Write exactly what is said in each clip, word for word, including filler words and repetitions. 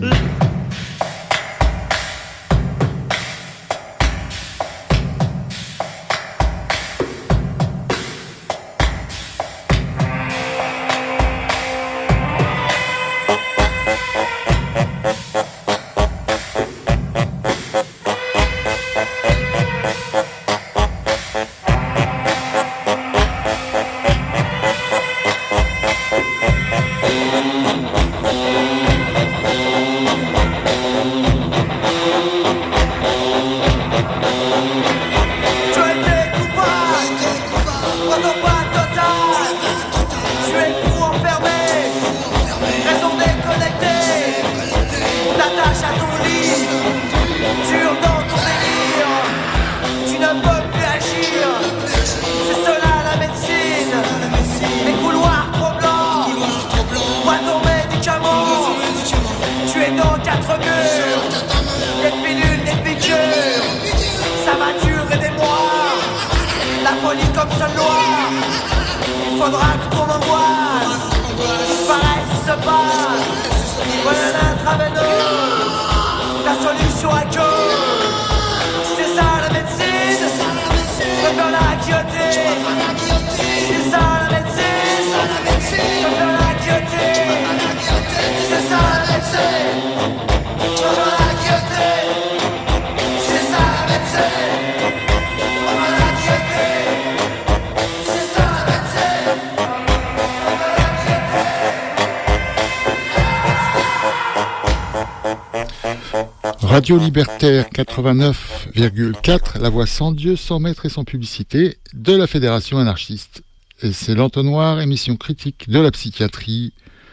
Radio Libertaire quatre-vingt-neuf virgule quatre, la voix sans Dieu, sans maître et sans publicité de la Fédération anarchiste. Et c'est l'Entonnoir, émission critique de la psychiatrie.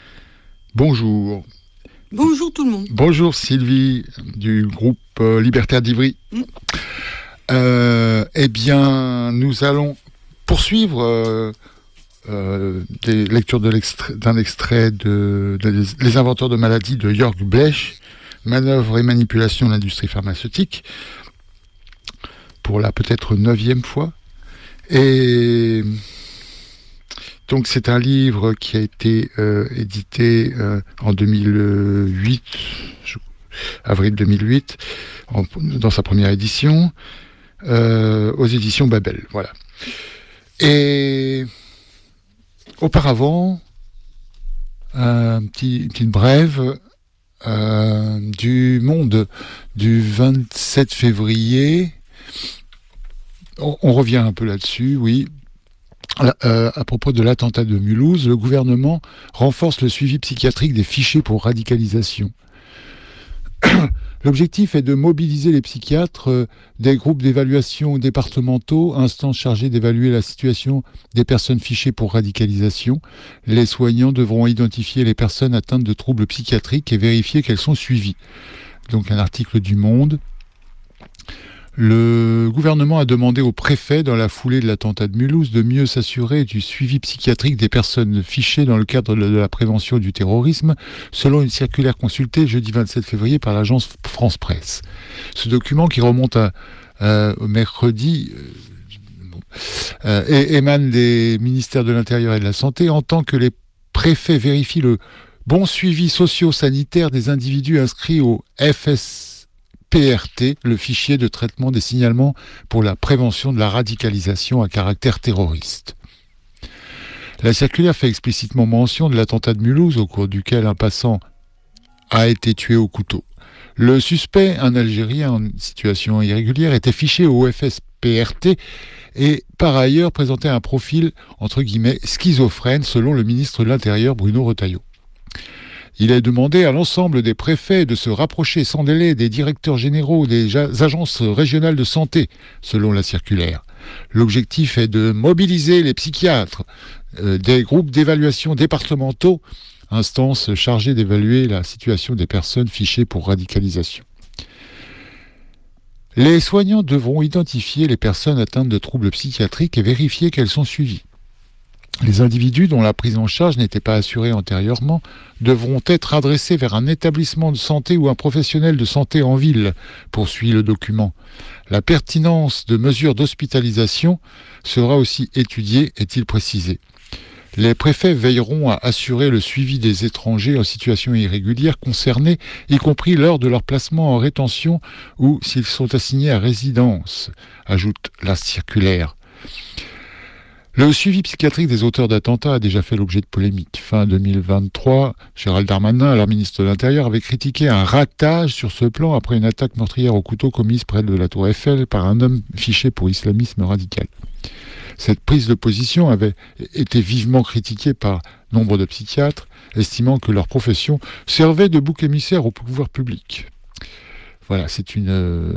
Bonjour. Bonjour tout le monde. Bonjour Sylvie, du groupe euh, Libertaire d'Ivry. Mm. Euh, eh bien, nous allons poursuivre euh, euh, des lectures de l'extrait, d'un extrait de, de Les inventeurs de maladies de Jörg Blech, Manœuvre et manipulation de l'industrie pharmaceutique, pour la peut-être neuvième fois. Et donc c'est un livre qui a été euh, édité euh, en deux mille huit, je, avril deux mille huit, en, dans sa première édition, euh, aux éditions Babel. Voilà. Et auparavant, un petit, une petite brève Euh, du Monde du vingt-sept février. On, on revient un peu là-dessus, oui. Euh, à propos de l'attentat de Mulhouse, le gouvernement renforce le suivi psychiatrique des fichiers pour radicalisation. L'objectif est de mobiliser les psychiatres euh, des groupes d'évaluation départementaux, instances chargées d'évaluer la situation des personnes fichées pour radicalisation. Les soignants devront identifier les personnes atteintes de troubles psychiatriques et vérifier qu'elles sont suivies. Donc un article du Monde. Le gouvernement a demandé au préfet, dans la foulée de l'attentat de Mulhouse, de mieux s'assurer du suivi psychiatrique des personnes fichées dans le cadre de la prévention du terrorisme, selon une circulaire consultée jeudi vingt-sept février par l'agence France Presse. Ce document, qui remonte à, euh, au mercredi, euh, et émane des ministères de l'Intérieur et de la Santé, entend que les préfets vérifient le bon suivi socio-sanitaire des individus inscrits au F S P R T, le fichier de traitement des signalements pour la prévention de la radicalisation à caractère terroriste. La circulaire fait explicitement mention de l'attentat de Mulhouse, au cours duquel un passant a été tué au couteau. Le suspect, un Algérien en situation irrégulière, était fiché au F S P R T et par ailleurs présentait un profil, entre guillemets, schizophrène, selon le ministre de l'Intérieur Bruno Retailleau. Il est demandé à l'ensemble des préfets de se rapprocher sans délai des directeurs généraux des agences régionales de santé, selon la circulaire. L'objectif est de mobiliser les psychiatres euh, des groupes d'évaluation départementaux, instances chargées d'évaluer la situation des personnes fichées pour radicalisation. Les soignants devront identifier les personnes atteintes de troubles psychiatriques et vérifier qu'elles sont suivies. Les individus dont la prise en charge n'était pas assurée antérieurement devront être adressés vers un établissement de santé ou un professionnel de santé en ville, poursuit le document. La pertinence de mesures d'hospitalisation sera aussi étudiée, est-il précisé. Les préfets veilleront à assurer le suivi des étrangers en situation irrégulière concernés, y compris lors de leur placement en rétention ou s'ils sont assignés à résidence, ajoute la circulaire. Le suivi psychiatrique des auteurs d'attentats a déjà fait l'objet de polémiques. Fin deux mille vingt-trois, Gérald Darmanin, alors ministre de l'Intérieur, avait critiqué un ratage sur ce plan après une attaque meurtrière au couteau commise près de la Tour Eiffel par un homme fiché pour islamisme radical. Cette prise de position avait été vivement critiquée par nombre de psychiatres, estimant que leur profession servait de bouc émissaire au pouvoir public. Voilà, c'est une... Euh,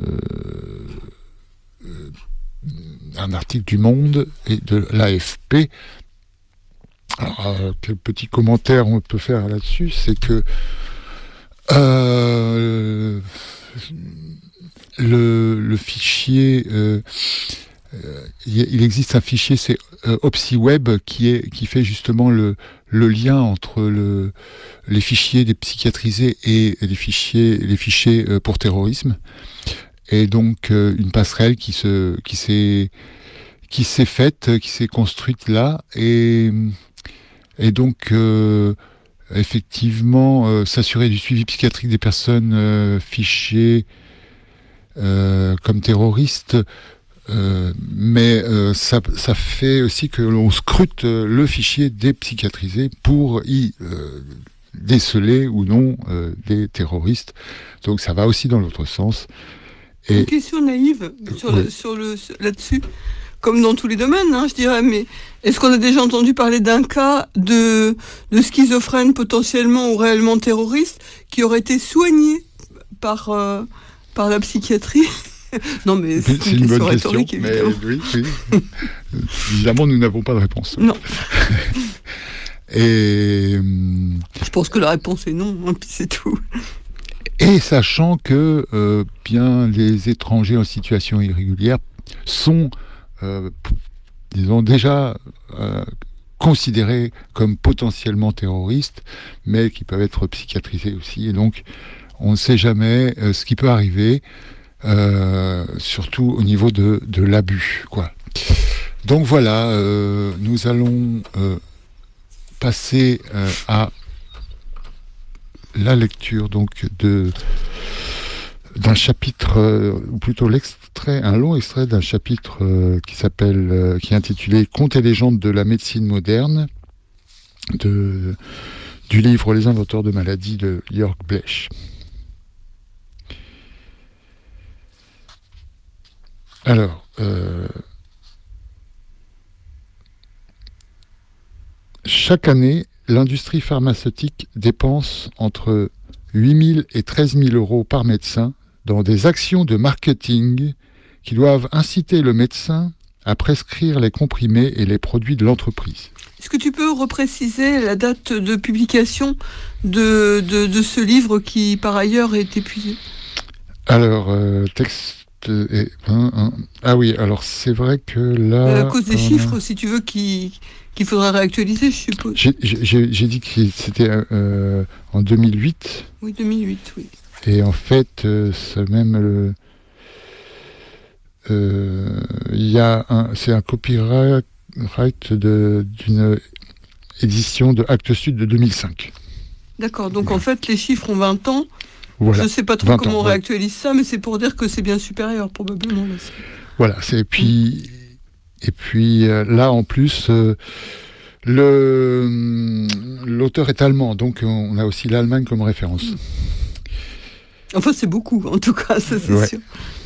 euh, un article du Monde et de l'A F P. Alors, euh, quel petit commentaire on peut faire là-dessus, c'est que euh, le, le fichier, euh, euh, il existe un fichier, c'est euh, OpsiWeb, qui est qui fait justement le, le lien entre le, les fichiers des psychiatrisés et les fichiers, les fichiers euh, pour terrorisme. Et donc euh, une passerelle qui se qui s'est qui s'est faite, qui s'est construite là, et et donc euh, effectivement euh, s'assurer du suivi psychiatrique des personnes euh, fichées euh, comme terroristes, euh, mais euh, ça ça fait aussi que l'on scrute le fichier des psychiatrisés pour y euh, déceler ou non euh, des terroristes. Donc ça va aussi dans l'autre sens. Et une question naïve sur, oui. le, sur le, là-dessus, comme dans tous les domaines, hein, je dirais, mais est-ce qu'on a déjà entendu parler d'un cas de, de schizophrène potentiellement ou réellement terroriste qui aurait été soigné par, euh, par la psychiatrie? Non, mais c'est, c'est une, une bonne question, rhétorique, mais oui, oui. Évidemment, nous n'avons pas de réponse. Non. Et... Je pense que la réponse est non, hein, puis c'est tout. Et sachant que euh, bien les étrangers en situation irrégulière sont, euh, disons, déjà euh, considérés comme potentiellement terroristes, mais qui peuvent être psychiatrisés aussi. Et donc, on ne sait jamais euh, ce qui peut arriver, euh, surtout au niveau de, de l'abus, quoi. Donc voilà, euh, nous allons euh, passer euh, à la lecture donc de d'un chapitre, euh, ou plutôt l'extrait, un long extrait d'un chapitre euh, qui s'appelle, euh, qui est intitulé Contes et légendes de la médecine moderne, de, du livre Les inventeurs de maladies de Jörg Blech. Alors, euh, chaque année, l'industrie pharmaceutique dépense entre huit mille et treize mille euros par médecin dans des actions de marketing qui doivent inciter le médecin à prescrire les comprimés et les produits de l'entreprise. Est-ce que tu peux repréciser la date de publication de, de, de ce livre qui, par ailleurs, est épuisé ? Alors, euh, texte... Et, hein, hein. Ah oui, alors c'est vrai que là... Euh, à cause des euh, chiffres, si tu veux, qui... qu'il faudra réactualiser, je suppose. J'ai, j'ai, j'ai dit que c'était euh, en deux mille huit. Oui, deux mille huit, oui. Et en fait, euh, c'est même le... Euh, y a un, c'est un copyright de, d'une édition de Actes Sud de deux mille cinq. D'accord, donc voilà. En fait, les chiffres ont vingt ans. Voilà. Je ne sais pas trop comment ans, on réactualise ouais. ça, mais c'est pour dire que c'est bien supérieur, probablement. Là, voilà, c'est... Et puis... Mmh. Et puis euh, là, en plus, euh, le, l'auteur est allemand, donc on a aussi l'Allemagne comme référence. Enfin, c'est beaucoup, en tout cas, ça c'est ouais. sûr.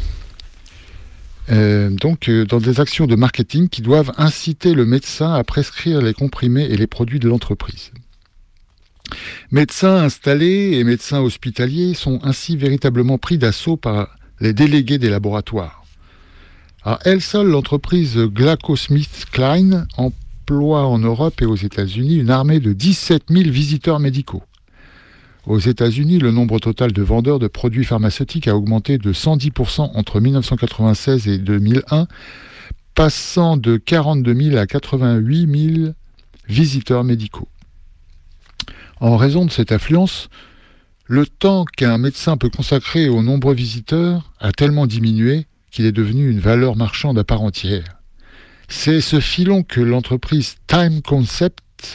Euh, donc, euh, dans des actions de marketing qui doivent inciter le médecin à prescrire les comprimés et les produits de l'entreprise. Médecins installés et médecins hospitaliers sont ainsi véritablement pris d'assaut par les délégués des laboratoires. À elle seule, l'entreprise GlaxoSmithKline emploie en Europe et aux États-Unis une armée de dix-sept mille visiteurs médicaux. Aux États-Unis, le nombre total de vendeurs de produits pharmaceutiques a augmenté de cent dix pour cent entre dix-neuf cent quatre-vingt-seize et deux mille un, passant de quarante-deux mille à quatre-vingt-huit mille visiteurs médicaux. En raison de cette affluence, le temps qu'un médecin peut consacrer aux nombreux visiteurs a tellement diminué qu'il est devenu une valeur marchande à part entière. C'est ce filon que l'entreprise Time Concept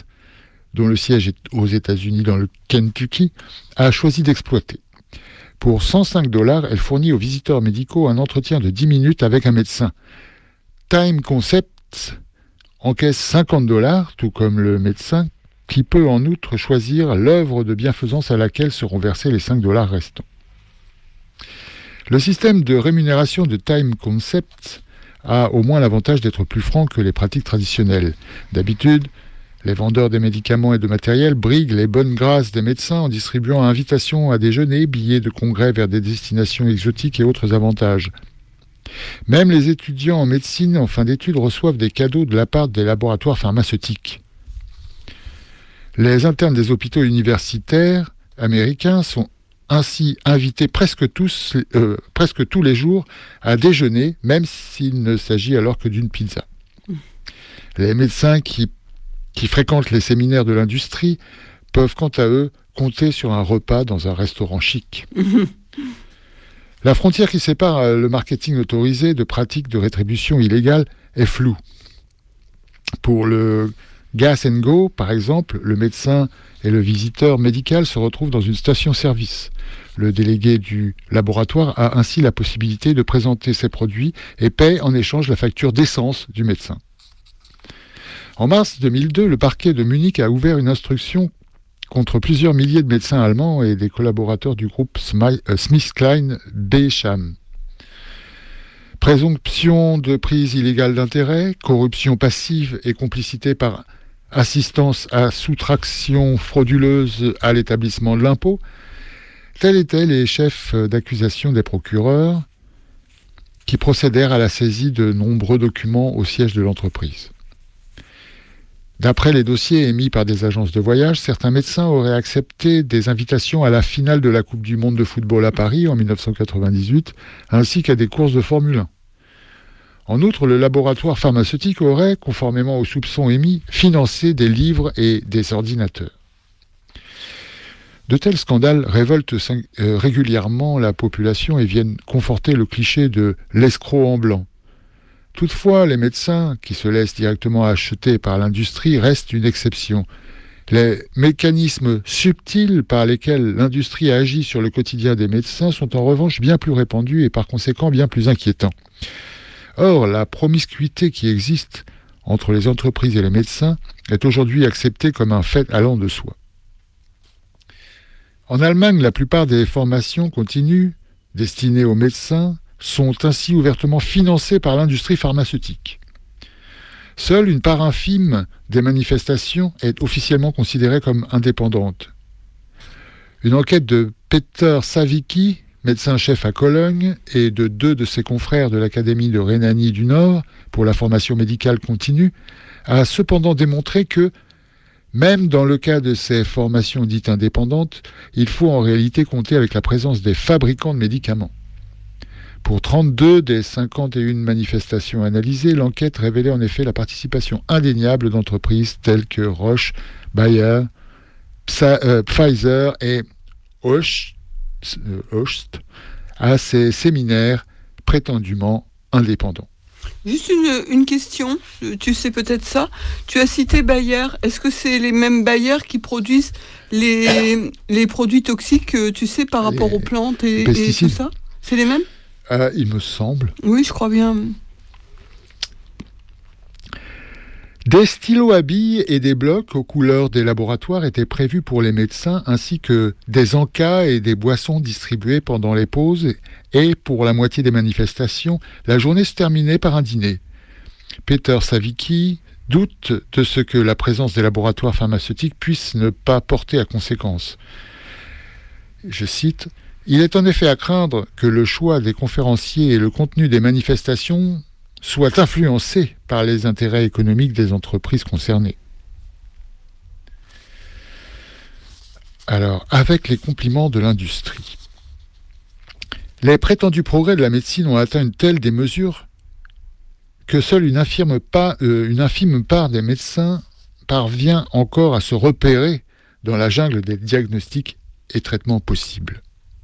dont le siège est aux États-Unis dans le Kentucky, a choisi d'exploiter. Pour cent cinq dollars, elle fournit aux visiteurs médicaux un entretien de dix minutes avec un médecin. Time Concepts encaisse cinquante dollars, tout comme le médecin, qui peut en outre choisir l'œuvre de bienfaisance à laquelle seront versés les cinq dollars restants. Le système de rémunération de Time Concepts a au moins l'avantage d'être plus franc que les pratiques traditionnelles. D'habitude, les vendeurs des médicaments et de matériel briguent les bonnes grâces des médecins en distribuant invitations à déjeuner, billets de congrès vers des destinations exotiques et autres avantages. Même les étudiants en médecine en fin d'études reçoivent des cadeaux de la part des laboratoires pharmaceutiques. Les internes des hôpitaux universitaires américains sont ainsi invités presque tous, euh, presque tous les jours à déjeuner, même s'il ne s'agit alors que d'une pizza. Les médecins qui, qui fréquentent les séminaires de l'industrie peuvent quant à eux compter sur un repas dans un restaurant chic. La frontière qui sépare le marketing autorisé de pratiques de rétribution illégale est floue. Pour le Gas and Go, par exemple, le médecin et le visiteur médical se retrouvent dans une station-service. Le délégué du laboratoire a ainsi la possibilité de présenter ses produits et paie en échange la facture d'essence du médecin. En mars deux mille deux, le parquet de Munich a ouvert une instruction contre plusieurs milliers de médecins allemands et des collaborateurs du groupe SmithKline Becham. Présomption de prise illégale d'intérêt, corruption passive et complicité par assistance à soustraction frauduleuse à l'établissement de l'impôt, tels étaient les chefs d'accusation des procureurs qui procédèrent à la saisie de nombreux documents au siège de l'entreprise. D'après les dossiers émis par des agences de voyage, certains médecins auraient accepté des invitations à la finale de la Coupe du Monde de football à Paris en dix-neuf cent quatre-vingt-dix-huit, ainsi qu'à des courses de Formule un. En outre, le laboratoire pharmaceutique aurait, conformément aux soupçons émis, financé des livres et des ordinateurs. De tels scandales révoltent euh, régulièrement la population et viennent conforter le cliché de l'escroc en blanc. Toutefois, les médecins qui se laissent directement acheter par l'industrie restent une exception. Les mécanismes subtils par lesquels l'industrie agit sur le quotidien des médecins sont en revanche bien plus répandus et par conséquent bien plus inquiétants. Or, la promiscuité qui existe entre les entreprises et les médecins est aujourd'hui acceptée comme un fait allant de soi. En Allemagne, la plupart des formations continues destinées aux médecins sont ainsi ouvertement financées par l'industrie pharmaceutique. Seule une part infime des manifestations est officiellement considérée comme indépendante. Une enquête de Peter Savicki, médecin-chef à Cologne, et de deux de ses confrères de l'Académie de Rhénanie du Nord pour la formation médicale continue, a cependant démontré que, même dans le cas de ces formations dites indépendantes, il faut en réalité compter avec la présence des fabricants de médicaments. Pour trente-deux des cinquante et une manifestations analysées, l'enquête révélait en effet la participation indéniable d'entreprises telles que Roche, Bayer, Psa, euh, Pfizer et Hoechst à ces séminaires prétendument indépendants. Juste une, une question, tu sais peut-être ça. Tu as cité Bayer. Est-ce que c'est les mêmes Bayer qui produisent les, les produits toxiques, tu sais, par rapport les aux plantes et, et tout ça? C'est les mêmes? Euh, il me semble. Oui, je crois bien. Des stylos à billes et des blocs aux couleurs des laboratoires étaient prévus pour les médecins, ainsi que des encas et des boissons distribuées pendant les pauses, et pour la moitié des manifestations, la journée se terminait par un dîner. Peter Savicki doute de ce que la présence des laboratoires pharmaceutiques puisse ne pas porter à conséquence. Je cite: « Il est en effet à craindre que le choix des conférenciers et le contenu des manifestations soient influencés par les intérêts économiques des entreprises concernées. » Alors, avec les compliments de l'industrie, les prétendus progrès de la médecine ont atteint une telle démesure que seule une infime, pas, euh, une infime part des médecins parvient encore à se repérer dans la jungle des diagnostics et traitements possibles.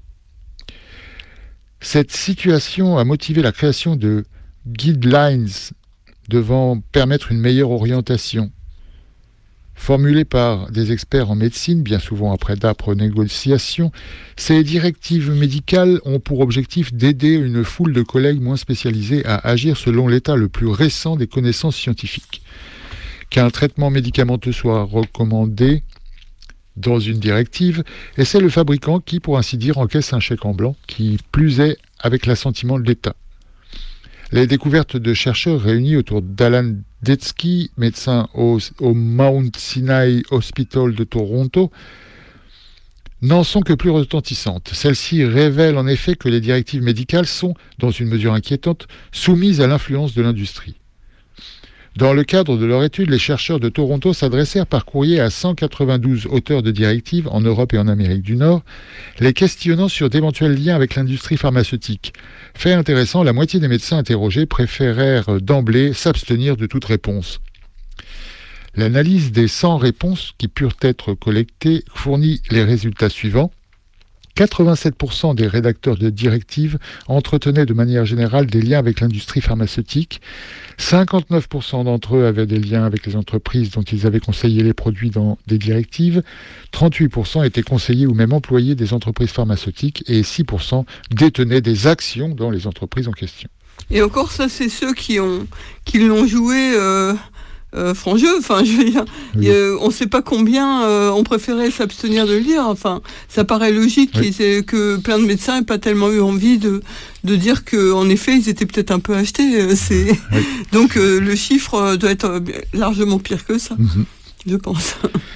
Cette situation a motivé la création de guidelines devant permettre une meilleure orientation. Formulées par des experts en médecine, bien souvent après d'âpres négociations, ces directives médicales ont pour objectif d'aider une foule de collègues moins spécialisés à agir selon l'état le plus récent des connaissances scientifiques. Qu'un traitement médicamenteux soit recommandé dans une directive, et c'est le fabricant qui, pour ainsi dire, encaisse un chèque en blanc, qui plus est avec l'assentiment de l'État. Les découvertes de chercheurs réunis autour d'Alan Detsky, médecin au, au Mount Sinai Hospital de Toronto, n'en sont que plus retentissantes. Celles-ci révèlent en effet que les directives médicales sont, dans une mesure inquiétante, soumises à l'influence de l'industrie. Dans le cadre de leur étude, les chercheurs de Toronto s'adressèrent par courrier à cent quatre-vingt-douze auteurs de directives en Europe et en Amérique du Nord, les questionnant sur d'éventuels liens avec l'industrie pharmaceutique. Fait intéressant, la moitié des médecins interrogés préférèrent d'emblée s'abstenir de toute réponse. L'analyse des cent réponses qui purent être collectées fournit les résultats suivants. quatre-vingt-sept pour cent des rédacteurs de directives entretenaient de manière générale des liens avec l'industrie pharmaceutique. cinquante-neuf pour cent d'entre eux avaient des liens avec les entreprises dont ils avaient conseillé les produits dans des directives. trente-huit pour cent étaient conseillers ou même employés des entreprises pharmaceutiques et six pour cent détenaient des actions dans les entreprises en question. Et encore, ça, c'est ceux qui ont qui l'ont joué... Euh... Euh, franc jeu, enfin je veux dire, oui. euh, on ne sait pas combien euh, on préférait s'abstenir de le dire, enfin ça paraît logique oui. et que plein de médecins n'aient pas tellement eu envie de, de dire qu'en effet ils étaient peut-être un peu achetés, euh, c'est... Oui. donc euh, le chiffre doit être largement pire que ça, mm-hmm. je pense.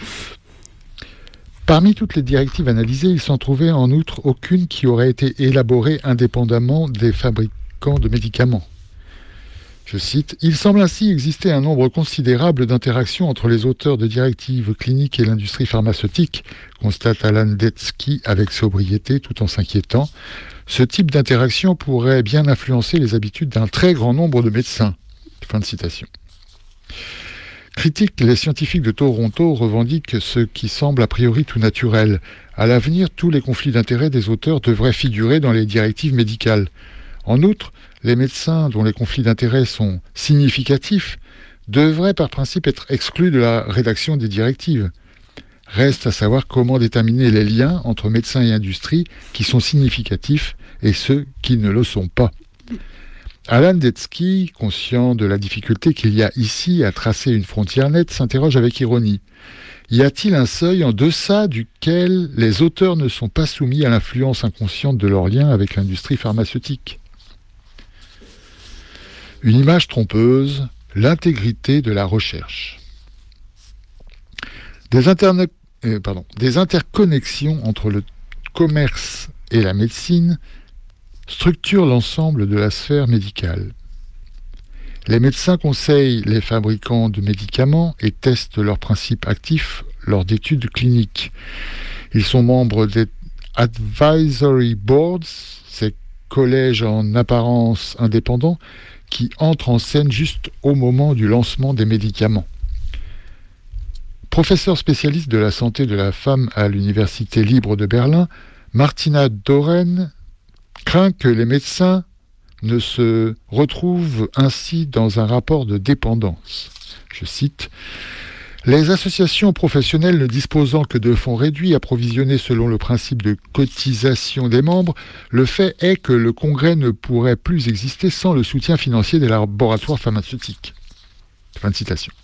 Parmi toutes les directives analysées, il s'en trouvait en outre aucune qui aurait été élaborée indépendamment des fabricants de médicaments. Je cite, « Il semble ainsi exister un nombre considérable d'interactions entre les auteurs de directives cliniques et l'industrie pharmaceutique, constate Alan Detsky avec sobriété tout en s'inquiétant. Ce type d'interaction pourrait bien influencer les habitudes d'un très grand nombre de médecins. » Fin de citation. Critique, les scientifiques de Toronto revendiquent ce qui semble a priori tout naturel. À l'avenir, tous les conflits d'intérêts des auteurs devraient figurer dans les directives médicales. En outre, les médecins dont les conflits d'intérêts sont significatifs devraient par principe être exclus de la rédaction des directives. Reste à savoir comment déterminer les liens entre médecins et industrie qui sont significatifs et ceux qui ne le sont pas. Alan Detsky, conscient de la difficulté qu'il y a ici à tracer une frontière nette, s'interroge avec ironie. Y a-t-il un seuil en deçà duquel les auteurs ne sont pas soumis à l'influence inconsciente de leur lien avec l'industrie pharmaceutique ? Une image trompeuse, l'intégrité de la recherche. Des, interne... euh, pardon, des interconnexions entre le commerce et la médecine structurent l'ensemble de la sphère médicale. Les médecins conseillent les fabricants de médicaments et testent leurs principes actifs lors d'études cliniques. Ils sont membres des advisory boards, ces collèges en apparence indépendants, qui entre en scène juste au moment du lancement des médicaments. Professeur spécialiste de la santé de la femme à l'Université libre de Berlin, Martina Doren craint que les médecins ne se retrouvent ainsi dans un rapport de dépendance. Je cite, « Les associations professionnelles ne disposant que de fonds réduits approvisionnés selon le principe de cotisation des membres, le fait est que le Congrès ne pourrait plus exister sans le soutien financier des laboratoires pharmaceutiques. » Fin de citation.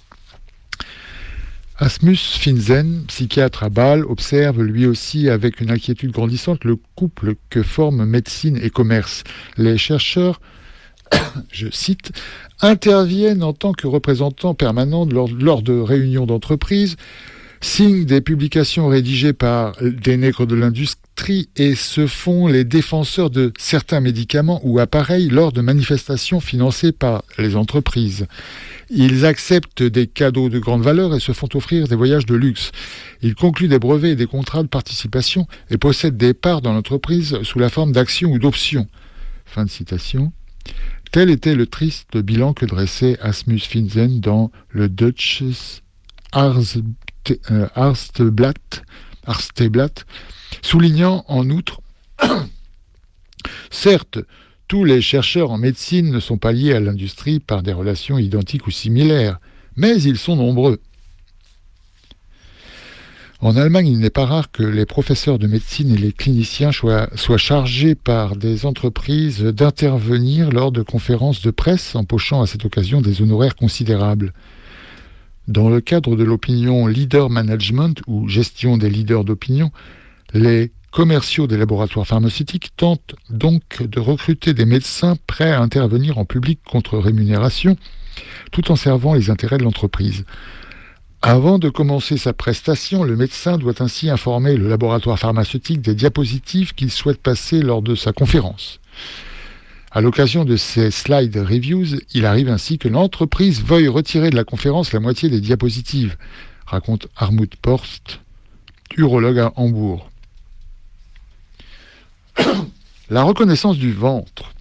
Asmus Finzen, psychiatre à Bâle, observe lui aussi avec une inquiétude grandissante le couple que forment médecine et commerce. Les chercheurs, je cite, interviennent en tant que représentants permanents lors, lors de réunions d'entreprise, signent des publications rédigées par des nègres de l'industrie et se font les défenseurs de certains médicaments ou appareils lors de manifestations financées par les entreprises. Ils acceptent des cadeaux de grande valeur et se font offrir des voyages de luxe. Ils concluent des brevets et des contrats de participation et possèdent des parts dans l'entreprise sous la forme d'actions ou d'options. Fin de citation. Tel était le triste bilan que dressait Asmus Finzen dans le Deutsches Arzteblatt, Arzteblatt, soulignant en outre « Certes, tous les chercheurs en médecine ne sont pas liés à l'industrie par des relations identiques ou similaires, mais ils sont nombreux. » En Allemagne, il n'est pas rare que les professeurs de médecine et les cliniciens soient, soient chargés par des entreprises d'intervenir lors de conférences de presse, empochant à cette occasion des honoraires considérables. Dans le cadre de l'opinion leader management ou gestion des leaders d'opinion, les commerciaux des laboratoires pharmaceutiques tentent donc de recruter des médecins prêts à intervenir en public contre rémunération, tout en servant les intérêts de l'entreprise. Avant de commencer sa prestation, le médecin doit ainsi informer le laboratoire pharmaceutique des diapositives qu'il souhaite passer lors de sa conférence. À l'occasion de ces slide reviews, il arrive ainsi que l'entreprise veuille retirer de la conférence la moitié des diapositives, raconte Hartmut Post, urologue à Hambourg. La reconnaissance du ventre.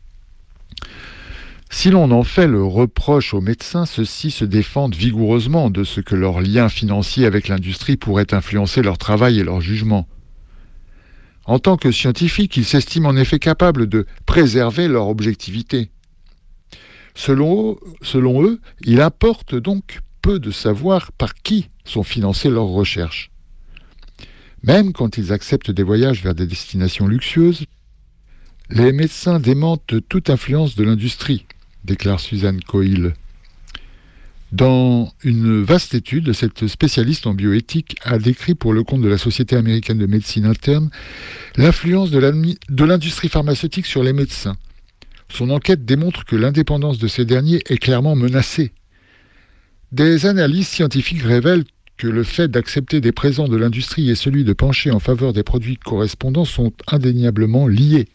Si l'on en fait le reproche aux médecins, ceux-ci se défendent vigoureusement de ce que leur lien financier avec l'industrie pourrait influencer leur travail et leur jugement. En tant que scientifiques, ils s'estiment en effet capables de préserver leur objectivité. Selon, selon eux, il importe donc peu de savoir par qui sont financées leurs recherches. Même quand ils acceptent des voyages vers des destinations luxueuses, les médecins démentent toute influence de l'industrie, déclare Suzanne Coyle. Dans une vaste étude, cette spécialiste en bioéthique a décrit pour le compte de la Société américaine de médecine interne l'influence de, de l'industrie pharmaceutique sur les médecins. Son enquête démontre que l'indépendance de ces derniers est clairement menacée. Des analyses scientifiques révèlent que le fait d'accepter des présents de l'industrie et celui de pencher en faveur des produits correspondants sont indéniablement liés.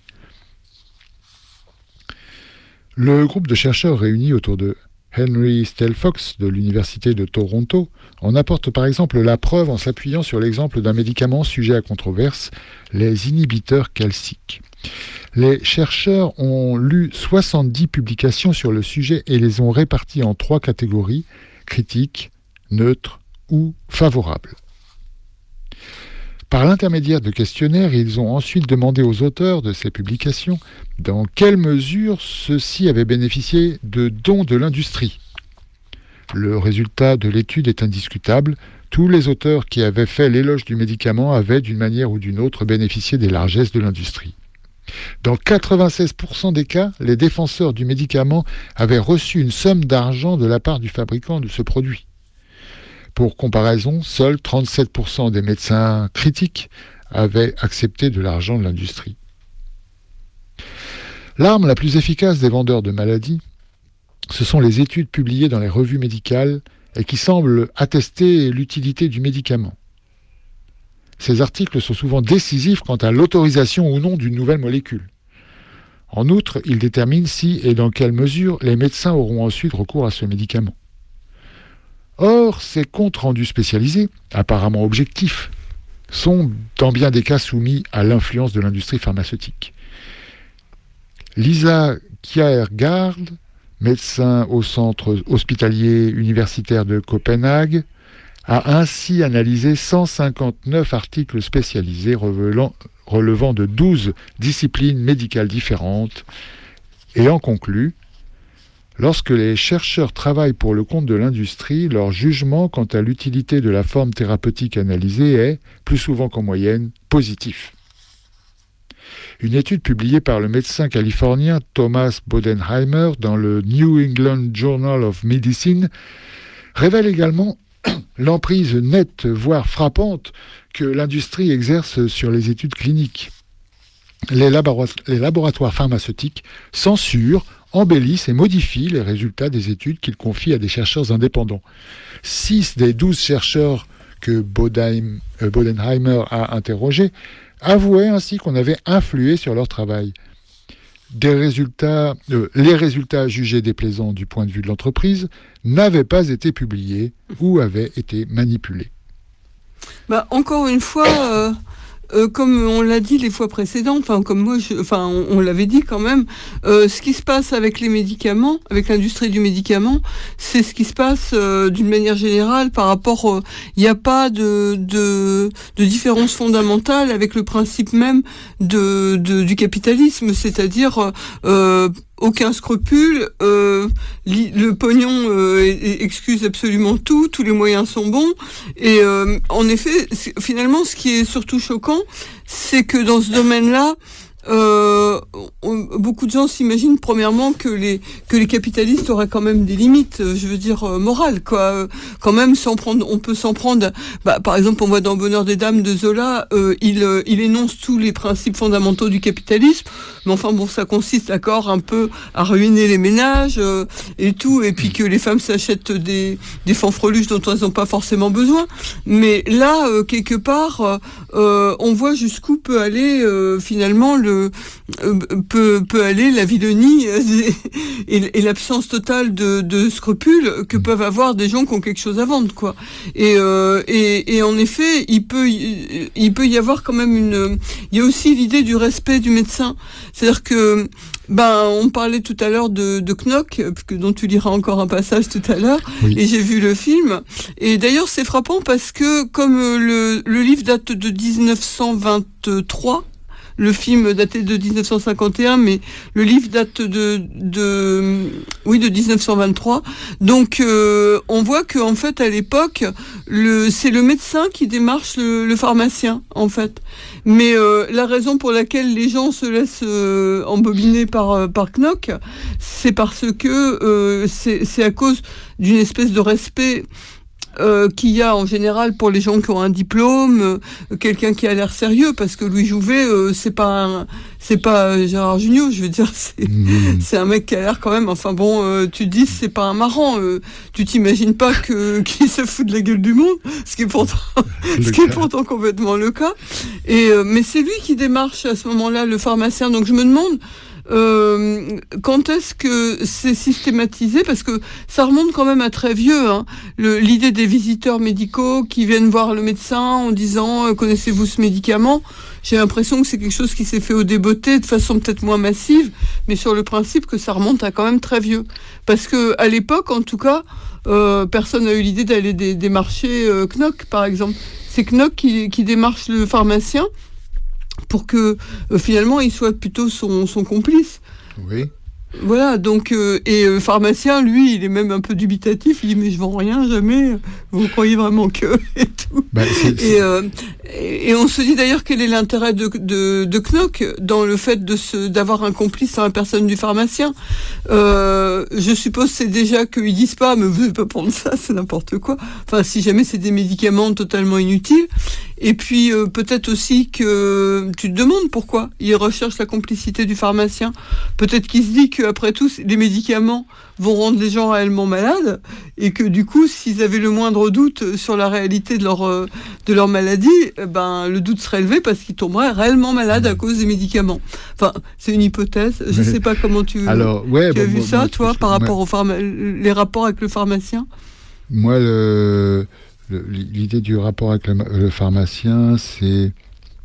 Le groupe de chercheurs réunis autour de Henry Stelfox de l'Université de Toronto en apporte par exemple la preuve en s'appuyant sur l'exemple d'un médicament sujet à controverse, les inhibiteurs calciques. Les chercheurs ont lu soixante-dix publications sur le sujet et les ont réparties en trois catégories, critiques, neutres ou favorables. Par l'intermédiaire de questionnaires, ils ont ensuite demandé aux auteurs de ces publications dans quelle mesure ceux-ci avaient bénéficié de dons de l'industrie. Le résultat de l'étude est indiscutable. Tous les auteurs qui avaient fait l'éloge du médicament avaient, d'une manière ou d'une autre, bénéficié des largesses de l'industrie. Dans quatre-vingt-seize pour cent des cas, les défenseurs du médicament avaient reçu une somme d'argent de la part du fabricant de ce produit. Pour comparaison, seuls trente-sept pour cent des médecins critiques avaient accepté de l'argent de l'industrie. L'arme la plus efficace des vendeurs de maladies, ce sont les études publiées dans les revues médicales et qui semblent attester l'utilité du médicament. Ces articles sont souvent décisifs quant à l'autorisation ou non d'une nouvelle molécule. En outre, ils déterminent si et dans quelle mesure les médecins auront ensuite recours à ce médicament. Or, ces comptes rendus spécialisés, apparemment objectifs, sont dans bien des cas soumis à l'influence de l'industrie pharmaceutique. Lisa Kjærgaard, médecin au centre hospitalier universitaire de Copenhague, a ainsi analysé cent cinquante-neuf articles spécialisés relevant, relevant de douze disciplines médicales différentes et en conclut: lorsque les chercheurs travaillent pour le compte de l'industrie, leur jugement quant à l'utilité de la forme thérapeutique analysée est, plus souvent qu'en moyenne, positif. Une étude publiée par le médecin californien Thomas Bodenheimer dans le New England Journal of Medicine révèle également l'emprise nette, voire frappante, que l'industrie exerce sur les études cliniques. Les, labora- les laboratoires pharmaceutiques censurent, embellissent et modifient les résultats des études qu'ils confient à des chercheurs indépendants. Six des douze chercheurs que Bodheim, euh, Bodenheimer a interrogés avouaient ainsi qu'on avait influé sur leur travail. Des résultats, euh, les résultats jugés déplaisants du point de vue de l'entreprise n'avaient pas été publiés ou avaient été manipulés. Bah, encore une fois, euh, euh, comme on l'a dit les fois précédentes, enfin comme moi, je, enfin on, on l'avait dit quand même, euh, ce qui se passe avec les médicaments, avec l'industrie du médicament, c'est ce qui se passe euh, d'une manière générale par rapport, il euh, n'y a pas de, de de différence fondamentale avec le principe même de, de du capitalisme, c'est-à-dire euh, aucun scrupule, euh, li, le pognon euh, excuse absolument tout, tous les moyens sont bons. Et euh, en effet, finalement, ce qui est surtout choquant, c'est que dans ce domaine-là, Euh, on, beaucoup de gens s'imaginent premièrement que les que les capitalistes auraient quand même des limites, je veux dire euh, morales, quoi. Euh, quand même, s'en prendre, on peut s'en prendre. Bah, par exemple, on voit dans Bonheur des Dames de Zola, euh, il euh, il énonce tous les principes fondamentaux du capitalisme. Mais enfin bon, ça consiste, d'accord, un peu à ruiner les ménages euh, et tout, et puis que les femmes s'achètent des des fanfreluches dont elles n'ont pas forcément besoin. Mais là, euh, quelque part, euh, on voit jusqu'où peut aller euh, finalement le Euh, peut, peut aller la vilenie et, et, et l'absence totale de, de scrupules que peuvent avoir des gens qui ont quelque chose à vendre, quoi. Et, euh, et, et en effet, il peut, il, il peut y avoir quand même une... Il y a aussi l'idée du respect du médecin. C'est-à-dire que, ben, on parlait tout à l'heure de, de Knock, dont tu liras encore un passage tout à l'heure, oui. Et j'ai vu le film. Et d'ailleurs, c'est frappant parce que, comme le, le livre date de dix-neuf cent vingt-trois, le film datait de dix-neuf cent cinquante et un, mais le livre date de, de, oui, de dix-neuf cent vingt-trois. Donc, euh, on voit que, en fait, à l'époque, le, c'est le médecin qui démarche le, le pharmacien, en fait. Mais euh, la raison pour laquelle les gens se laissent euh, embobiner par par Knock, c'est parce que euh, c'est, c'est à cause d'une espèce de respect. Euh, qu'il y a en général pour les gens qui ont un diplôme, euh, quelqu'un qui a l'air sérieux, parce que Louis Jouvet, euh, c'est pas un, c'est pas Gérard Jugnot, je veux dire, c'est, mmh. c'est un mec qui a l'air quand même. Enfin bon, euh, tu te dis c'est pas un marrant, euh, tu t'imagines pas que qu'il se fout de la gueule du monde, ce qui est pourtant, ce qui est pourtant complètement le cas. Et euh, mais c'est lui qui démarche à ce moment-là le pharmacien. Donc je me demande. Euh, quand est-ce que c'est systématisé, parce que ça remonte quand même à très vieux, hein, le, l'idée des visiteurs médicaux qui viennent voir le médecin en disant euh, connaissez-vous ce médicament. J'ai l'impression que c'est quelque chose qui s'est fait au débeauté de façon peut-être moins massive, mais sur le principe que ça remonte à quand même très vieux, parce que à l'époque en tout cas euh, personne n'a eu l'idée d'aller dé- démarcher euh, Knock par exemple. C'est Knock qui, qui démarche le pharmacien pour que euh, finalement il soit plutôt son, son complice. Oui. Voilà, donc, euh, et le euh, pharmacien, lui, il est même un peu dubitatif, il dit, mais je vends rien, jamais, vous croyez vraiment que, et tout. Bah, c'est, c'est... Et, euh, et, et on se dit d'ailleurs quel est l'intérêt de, de, de Knock dans le fait de se, d'avoir un complice dans la personne du pharmacien. Euh, je suppose c'est déjà qu'ils disent pas, mais vous ne pouvez pas prendre ça, c'est n'importe quoi. Enfin, si jamais c'est des médicaments totalement inutiles. Et puis, euh, peut-être aussi que tu te demandes pourquoi il recherche la complicité du pharmacien. Peut-être qu'il se dit qu'après tout, les médicaments vont rendre les gens réellement malades et que du coup, s'ils avaient le moindre doute sur la réalité de leur, euh, de leur maladie, ben, le doute serait élevé parce qu'ils tomberaient réellement malades à cause des médicaments. Enfin, c'est une hypothèse. Je ne sais pas comment tu, Alors, ouais, tu as bon, vu bon, ça, bon, toi, moi, par rapport aux pharma- les rapports avec le pharmacien. Moi, le... l'idée du rapport avec le, le pharmacien, c'est,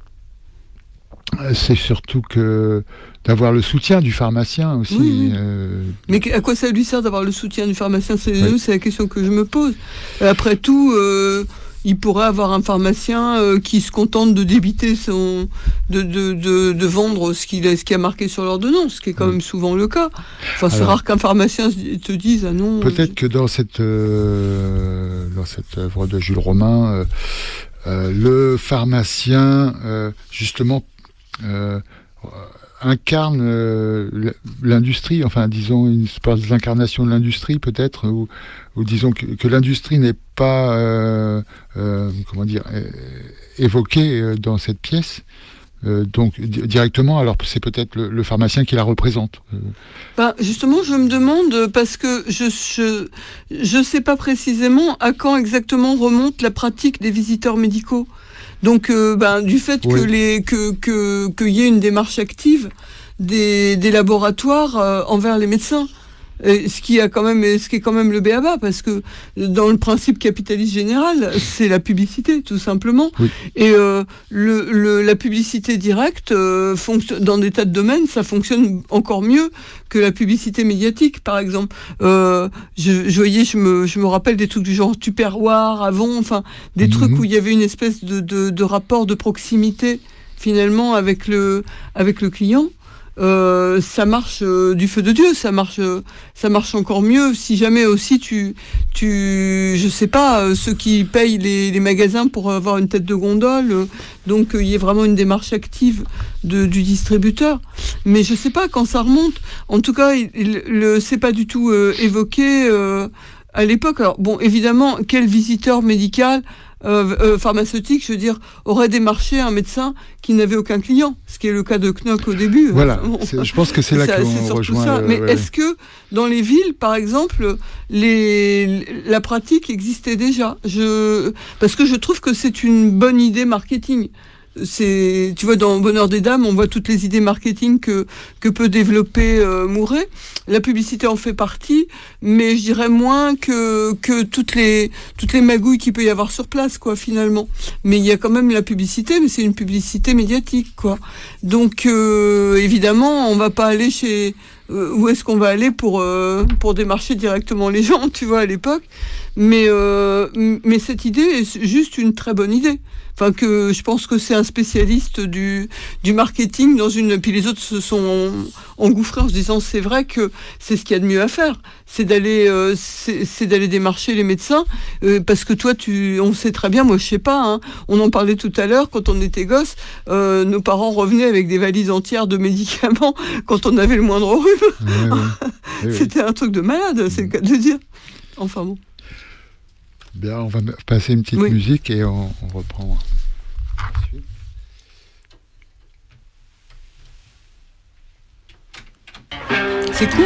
c'est surtout que d'avoir le soutien du pharmacien aussi. Oui, oui. Euh... Mais à quoi ça lui sert d'avoir le soutien du pharmacien ? C'est, oui. c'est la question que je me pose. Après tout, euh, il pourrait avoir un pharmacien euh, qui se contente de débiter son, de, de, de, de vendre ce qu'il a, ce qui a marqué sur l'ordonnance, ce qui est quand oui. même souvent le cas. Enfin, c'est Alors, rare qu'un pharmacien te dise ah non. Peut-être je... que dans cette euh, dans cette œuvre de Jules Romain, euh, euh, le pharmacien euh, justement euh, incarne euh, l'industrie, enfin disons une espèce d'incarnation de l'industrie peut-être, ou, ou disons que, que l'industrie n'est pas euh, euh, comment dire euh, évoquée dans cette pièce. Euh, donc di- directement, alors c'est peut-être le, le pharmacien qui la représente. Euh. Ben, justement, je me demande, parce que je je je sais pas précisément à quand exactement remonte la pratique des visiteurs médicaux. Donc, euh, ben, du fait oui. que les que que qu'il y ait une démarche active des des laboratoires euh, envers les médecins. Et ce qui a quand même, ce qui est quand même le b.a.-ba, parce que dans le principe capitaliste général, c'est la publicité, tout simplement. Oui. Et euh, le, le, la publicité directe, euh, fonctionne dans des tas de domaines, ça fonctionne encore mieux que la publicité médiatique, par exemple. Euh, je, je voyais, je me, je me rappelle des trucs du genre Tupperware, Avon, enfin des mmh. trucs où il y avait une espèce de, de, de rapport de proximité finalement avec le, avec le client. euh, ça marche euh, du feu de Dieu, ça marche, euh, ça marche encore mieux. Si jamais aussi tu, tu, je sais pas, euh, ceux qui payent les, les magasins pour avoir une tête de gondole, euh, donc il euh, y ait vraiment une démarche active de, du distributeur. Mais je sais pas quand ça remonte. En tout cas, il, il, le, c'est pas du tout euh, évoqué euh, à l'époque. Alors bon, évidemment, quel visiteur médical Euh, euh, pharmaceutique, je veux dire, aurait démarché un médecin qui n'avait aucun client, ce qui est le cas de Knock au début. Voilà, bon, je pense que c'est là ça, qu'on rejoint. Ça. Le, Mais ouais. est-ce que dans les villes, par exemple, les, la pratique existait déjà? Je, parce que je trouve que c'est une bonne idée marketing. C'est, tu vois, dans Bonheur des Dames, on voit toutes les idées marketing que, que peut développer euh, Mouret. La publicité en fait partie, mais je dirais moins que, que toutes les, toutes les magouilles qu'il peut y avoir sur place, quoi, finalement. Mais il y a quand même la publicité, mais c'est une publicité médiatique, quoi. Donc, euh, évidemment, on va pas aller chez, euh, où est-ce qu'on va aller pour, euh, pour démarcher directement les gens, tu vois, à l'époque. Mais, euh, mais cette idée est juste une très bonne idée. Enfin, que je pense que c'est un spécialiste du, du marketing dans une, puis les autres se sont engouffrés en se disant c'est vrai que c'est ce qu'il y a de mieux à faire, c'est d'aller, euh, c'est, c'est d'aller démarcher les médecins, euh, parce que toi, tu, on sait très bien, moi je sais pas, hein, on en parlait tout à l'heure, quand on était gosse, euh, nos parents revenaient avec des valises entières de médicaments quand on avait le moindre rhume. Ouais, ouais. C'était un truc de malade, c'est le cas de le dire. Enfin bon. Bien, on va passer une petite oui. musique et on, on reprend ensuite. C'est court ?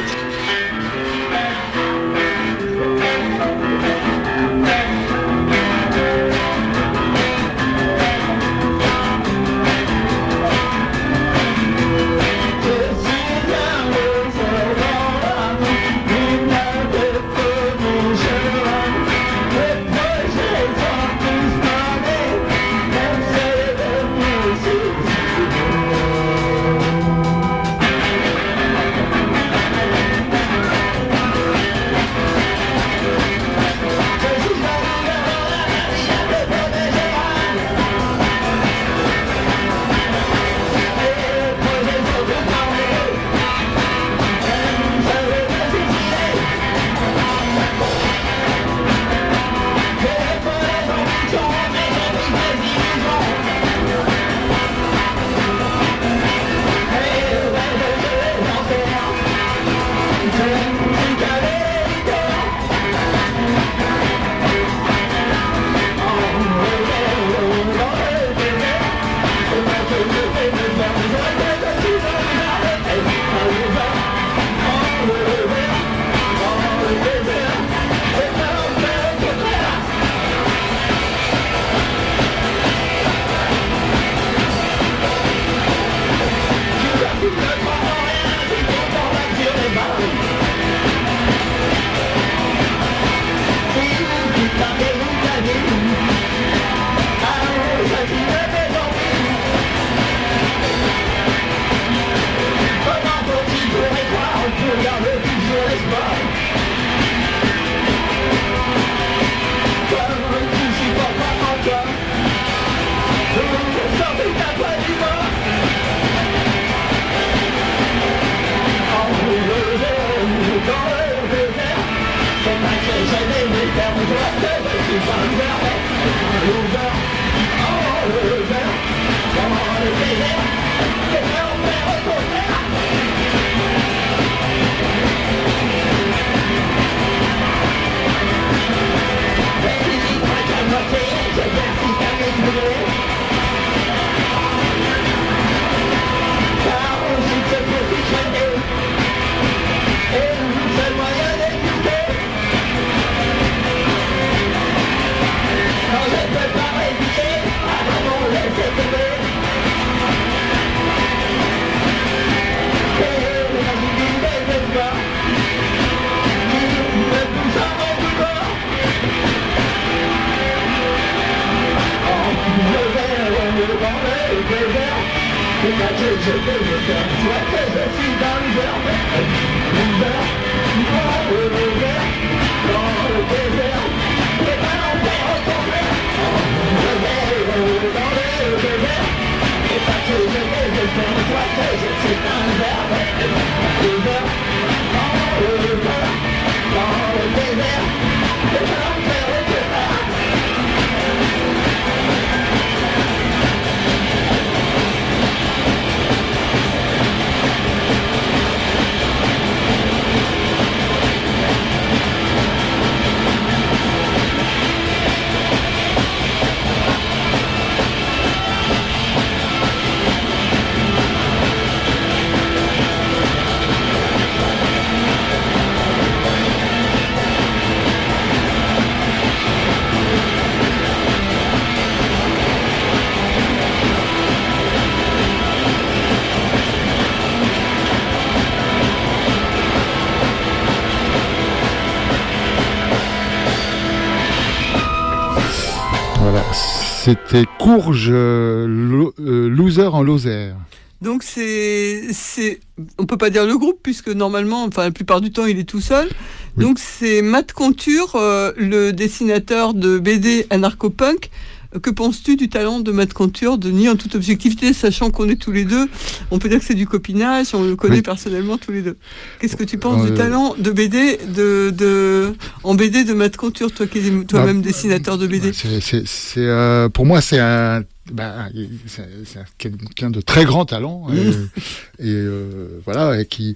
C'était Courge, euh, lo, euh, Loser en Lozère. Donc c'est, c'est, on peut pas dire le groupe puisque normalement, enfin la plupart du temps il est tout seul. Oui. Donc c'est Matt Conture, euh, le dessinateur de B D anarcho-punk. Que penses-tu du talent de Matt Conture, Denis, en toute objectivité, sachant qu'on est tous les deux, on peut dire que c'est du copinage, on le connaît oui. personnellement tous les deux. Qu'est-ce que tu penses euh... du talent de B D, de, de, en B D de Matt Conture, toi qui es toi-même bah, dessinateur de B D? C'est, c'est, c'est, euh, pour moi, c'est un... Bah, c'est, c'est quelqu'un de très grand talent mmh. et, et euh, voilà et qui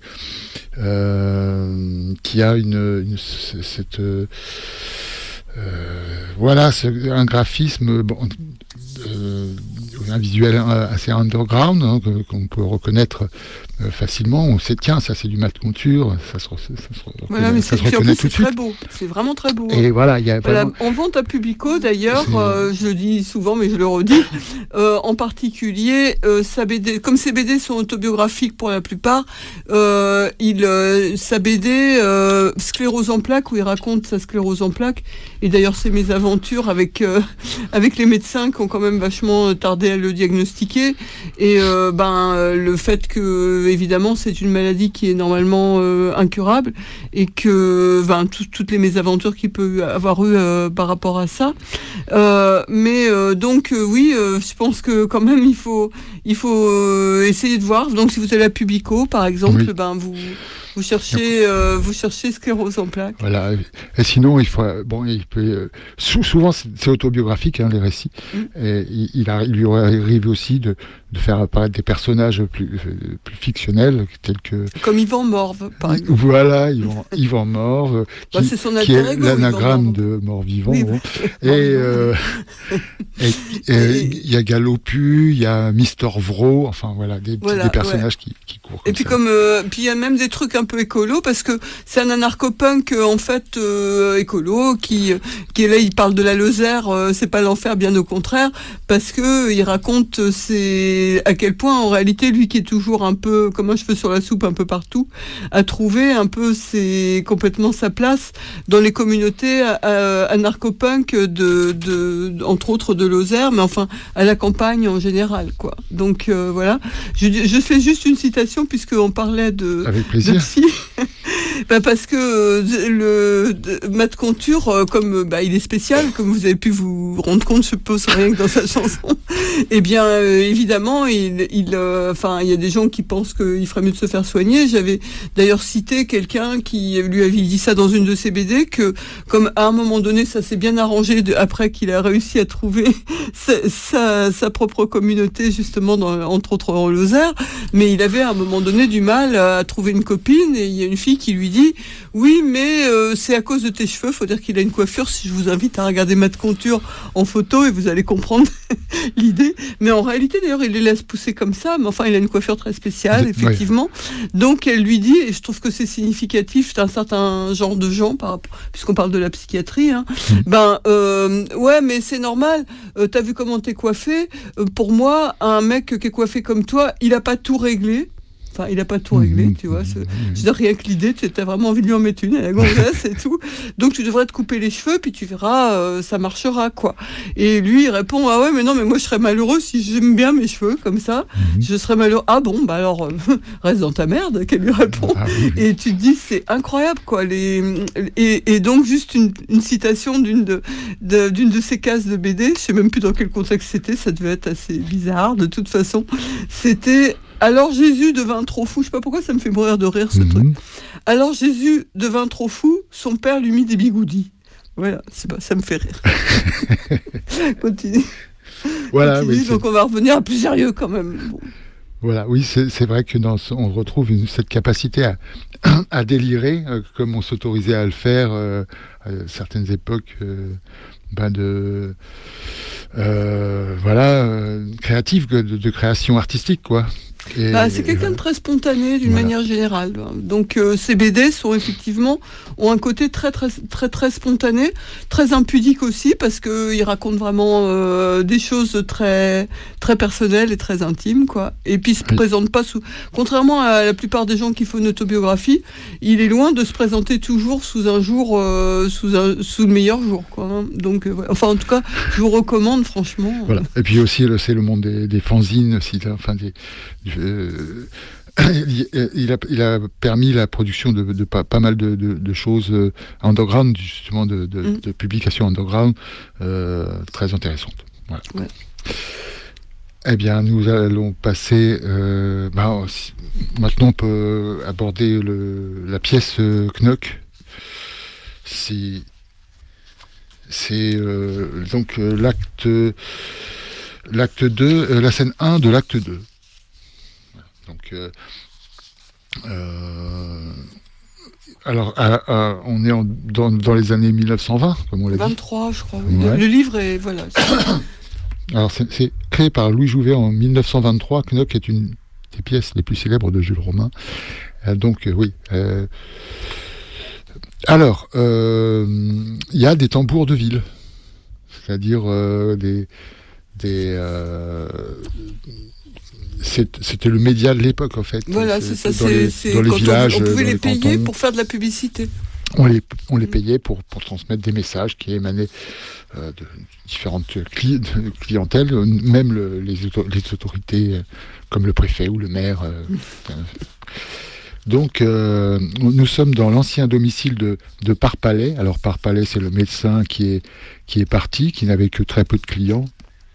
euh, qui a une, une cette euh, voilà c'est un graphisme bon, euh, un visuel assez underground hein, que, qu'on peut reconnaître euh, facilement. On sait tiens ça c'est du Matt Conture, ça se, ça se, voilà, mais ça se reconnaît tout de suite. C'est très beau, c'est vraiment très beau. Et voilà, il y a voilà, vraiment... en vente à Publico d'ailleurs, euh, je le dis souvent mais je le redis, euh, en particulier euh, sa B D, comme ses B D sont autobiographiques pour la plupart, euh, il euh, sa B D euh, Sclérose en plaques où il raconte sa sclérose en plaques et d'ailleurs ses mésaventures avec euh, avec les médecins qui ont quand même vachement tardé à le diagnostiquer et euh, ben le fait que évidemment c'est une maladie qui est normalement euh, incurable et que ben, tout, toutes les mésaventures qu'il peut avoir eu euh, par rapport à ça euh, mais euh, donc euh, oui euh, je pense que quand même il faut il faut euh, essayer de voir. Donc si vous allez à Publico par exemple oui. ben vous Vous cherchez, euh, vous cherchez Sclérose en plaques. Voilà. Et sinon, il faut, bon, il peut, euh, souvent c'est, c'est autobiographique, hein, les récits. Mm. Et il, il, a, il lui arrive aussi de, de faire apparaître des personnages plus, euh, plus fictionnels, tels que. Comme Yvan Morve, par exemple. Voilà, Yvan, Yvan Morve, qui, bah, c'est son qui est l'anagramme de mort-vivant. Oui, bon. Et euh, il y a Galopu, il y a Mister Vro, enfin voilà, des, voilà, des personnages ouais. qui, qui courent. Et puis ça. comme, euh, puis il y a même des trucs un peu écolo parce que c'est un anarcho-punk euh, en fait euh, écolo qui qui est là, il parle de la Lozère, euh, c'est pas l'enfer, bien au contraire, parce que il raconte euh, c'est à quel point en réalité lui qui est toujours un peu comme un cheveu sur la soupe un peu partout a trouvé un peu c'est complètement sa place dans les communautés euh, anarcho-punk de, de entre autres de Lozère, mais enfin à la campagne en général quoi. Donc euh, voilà, je, je fais juste une citation puisque on parlait de avec plaisir. Ben parce que euh, le de, Matt Conture, euh, comme bah, il est spécial, comme vous avez pu vous rendre compte, je suppose rien que dans sa chanson. Eh bien, euh, évidemment, il, il, enfin, euh, il y a des gens qui pensent qu'il ferait mieux de se faire soigner. J'avais d'ailleurs cité quelqu'un qui lui avait dit ça dans une de ses B D que, comme à un moment donné, ça s'est bien arrangé de, après qu'il a réussi à trouver sa, sa, sa propre communauté justement, dans, entre autres en Lozère, mais il avait à un moment donné du mal à trouver une copine et il y a une fille qui lui dit oui mais euh, c'est à cause de tes cheveux, faut dire qu'il a une coiffure, si je vous invite à regarder Matt Conture en photo et vous allez comprendre l'idée, mais en réalité d'ailleurs il les laisse pousser comme ça, mais enfin il a une coiffure très spéciale effectivement, ouais. Donc elle lui dit, et je trouve que c'est significatif d'un certain genre de gens par rapport, puisqu'on parle de la psychiatrie hein, mmh. ben euh, ouais mais c'est normal, euh, t'as vu comment t'es coiffé, euh, pour moi un mec qui est coiffé comme toi il a pas tout réglé. Enfin, il n'a pas tout réglé, mmh, tu vois. C'est, mmh. Je veux dire, rien que l'idée, tu as vraiment envie de lui en mettre une à la gonzesse et tout. Donc, tu devrais te couper les cheveux, puis tu verras, euh, ça marchera, quoi. Et lui, il répond, ah ouais, mais non, mais moi, je serais malheureux si j'aime bien mes cheveux, comme ça. Mmh. Je serais malheureux. Ah bon, bah alors, euh, reste dans ta merde, qu'elle lui répond. Ah, oui. Et tu te dis, c'est incroyable, quoi. Les... Et, et donc, juste une, une citation d'une de, de, d'une de ces cases de B D, je sais même plus dans quel contexte c'était, ça devait être assez bizarre, de toute façon. C'était... Alors Jésus devint trop fou, je sais pas pourquoi ça me fait mourir de rire ce mmh. truc. Alors Jésus devint trop fou, son père lui mit des bigoudis. Voilà, c'est pas, ça me fait rire. Continue. Voilà, Continue, oui, donc c'est... on va revenir à plus sérieux quand même. Bon. Voilà, oui, c'est, c'est vrai que dans, on retrouve une, cette capacité à, à délirer, euh, comme on s'autorisait à le faire euh, à certaines époques. Euh, ben de euh, voilà euh, créative de, de création artistique quoi. Et, bah, c'est et quelqu'un voilà. de très spontané d'une Voilà. manière générale. Donc euh, ces B D sont effectivement ont un côté très très très très spontané, très impudique aussi parce que ils racontent vraiment euh, des choses très très personnelles et très intimes quoi. Et puis ils se Oui. présentent pas sous. Contrairement à la plupart des gens qui font une autobiographie, il est loin de se présenter toujours sous un jour euh, sous un sous le meilleur jour quoi. Hein. Donc euh, ouais. Enfin en tout cas je vous recommande franchement. Voilà. Et puis aussi le- c'est le monde des, des fanzines aussi, là, enfin des euh, il, il a, il a permis la production de, de pas, pas mal de, de, de choses euh, underground, justement de, de, Mm. de publications underground euh, très intéressantes. Voilà. Ouais. Eh bien, nous allons passer. Euh, bah, si- maintenant, on peut aborder le, la pièce euh, Knock. C'est c'est euh, donc euh, l'acte l'acte deux, euh, la scène un de l'acte deux. Donc, euh, euh, alors, à- à- on est en- dans, dans les années mille neuf cent vingt, comme on l'a dit. vingt-trois je crois. Oui. Ouais. Le livre est voilà. Alors, c'est, c'est créé par Louis Jouvet en mille neuf cent vingt-trois. Knock est une des pièces les plus célèbres de Jules Romain. Euh, donc, euh, oui. Euh, alors, il euh, y a des tambours de ville, c'est-à-dire euh, des. des euh, c'est, c'était le média de l'époque, en fait. Voilà, c'est, c'est ça. Dans C'est, les, c'est dans les quand villages, on, on pouvait dans les, les payer cantons. pour faire de la publicité. On les, on les payait pour, pour transmettre des messages qui émanaient euh, de différentes cli- de clientèles, même le, les, auto- les autorités euh, comme le préfet ou le maire. Euh, euh. Donc, euh, nous sommes dans l'ancien domicile de, de Parpalais. Alors, Parpalais, c'est le médecin qui est, qui est parti, qui n'avait que très peu de clients.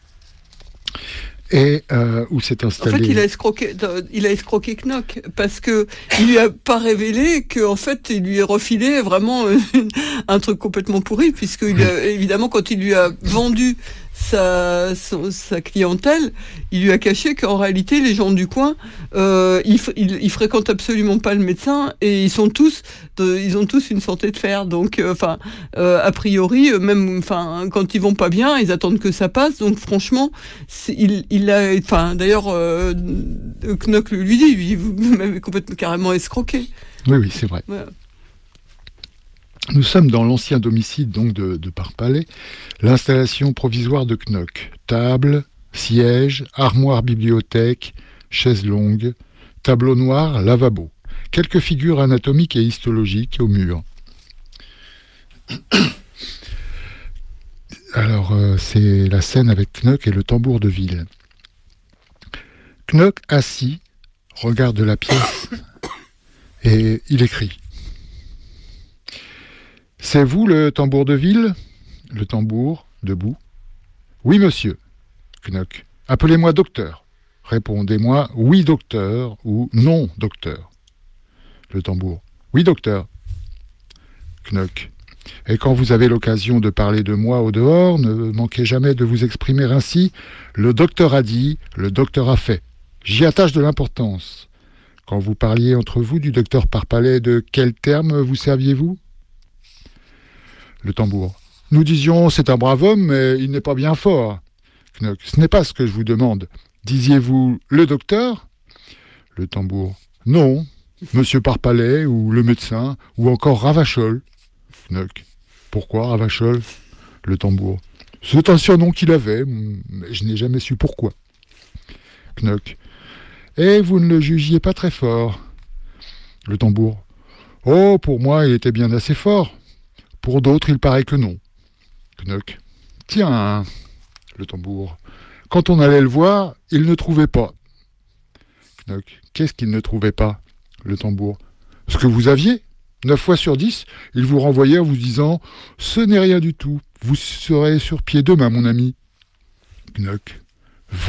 Et euh, où s'est installé... En fait, il a escroqué, il a escroqué Knock parce que il lui a pas révélé qu'en fait, il lui a refilé vraiment un truc complètement pourri, puisque il a, évidemment, quand il lui a vendu sa, sa, sa clientèle, il lui a caché qu'en réalité, les gens du coin, euh, ils, ils, ils fréquentent absolument pas le médecin et ils sont tous, de, ils ont tous une santé de fer. Donc, enfin, euh, euh, a priori, même, enfin, quand ils vont pas bien, ils attendent que ça passe. Donc, franchement, c'est, il, il a, enfin, d'ailleurs, euh, Knock lui dit, lui, vous m'avez complètement carrément escroqué. Oui, oui, c'est vrai. Voilà. Nous sommes dans l'ancien domicile donc de, de Parpalais, l'installation provisoire de Knock. Table, siège, armoire bibliothèque, chaise longue, tableau noir, lavabo. Quelques figures anatomiques et histologiques au mur. Alors, euh, c'est la scène avec Knock et le tambour de ville. Knock, assis, regarde la pièce et il écrit. C'est vous le tambour de ville ? Le tambour, debout. Oui, monsieur. Knock. Appelez-moi docteur. Répondez-moi oui, docteur ou non, docteur. Le tambour. Oui, docteur. Knock. Et quand vous avez l'occasion de parler de moi au dehors, ne manquez jamais de vous exprimer ainsi. Le docteur a dit, le docteur a fait. J'y attache de l'importance. Quand vous parliez entre vous du docteur Parpalais, de quel terme vous serviez-vous ? Le tambour. Nous disions, c'est un brave homme, mais il n'est pas bien fort. Knock. Ce n'est pas ce que je vous demande. Disiez-vous le docteur ? Le tambour. Non, monsieur Parpalais, ou le médecin, ou encore Ravachol. Knock. Pourquoi Ravachol ? Le tambour. C'est un surnom qu'il avait, mais je n'ai jamais su pourquoi. Knock. Et vous ne le jugiez pas très fort. Le tambour. Oh, pour moi, il était bien assez fort. Pour d'autres, il paraît que non. Knock. Tiens, le tambour. Quand on allait le voir, il ne trouvait pas. Knock. Qu'est-ce qu'il ne trouvait pas ? Le tambour. Ce que vous aviez. Neuf fois sur dix, il vous renvoyait en vous disant « Ce n'est rien du tout. Vous serez sur pied demain, mon ami. » Knock. Vraiment ?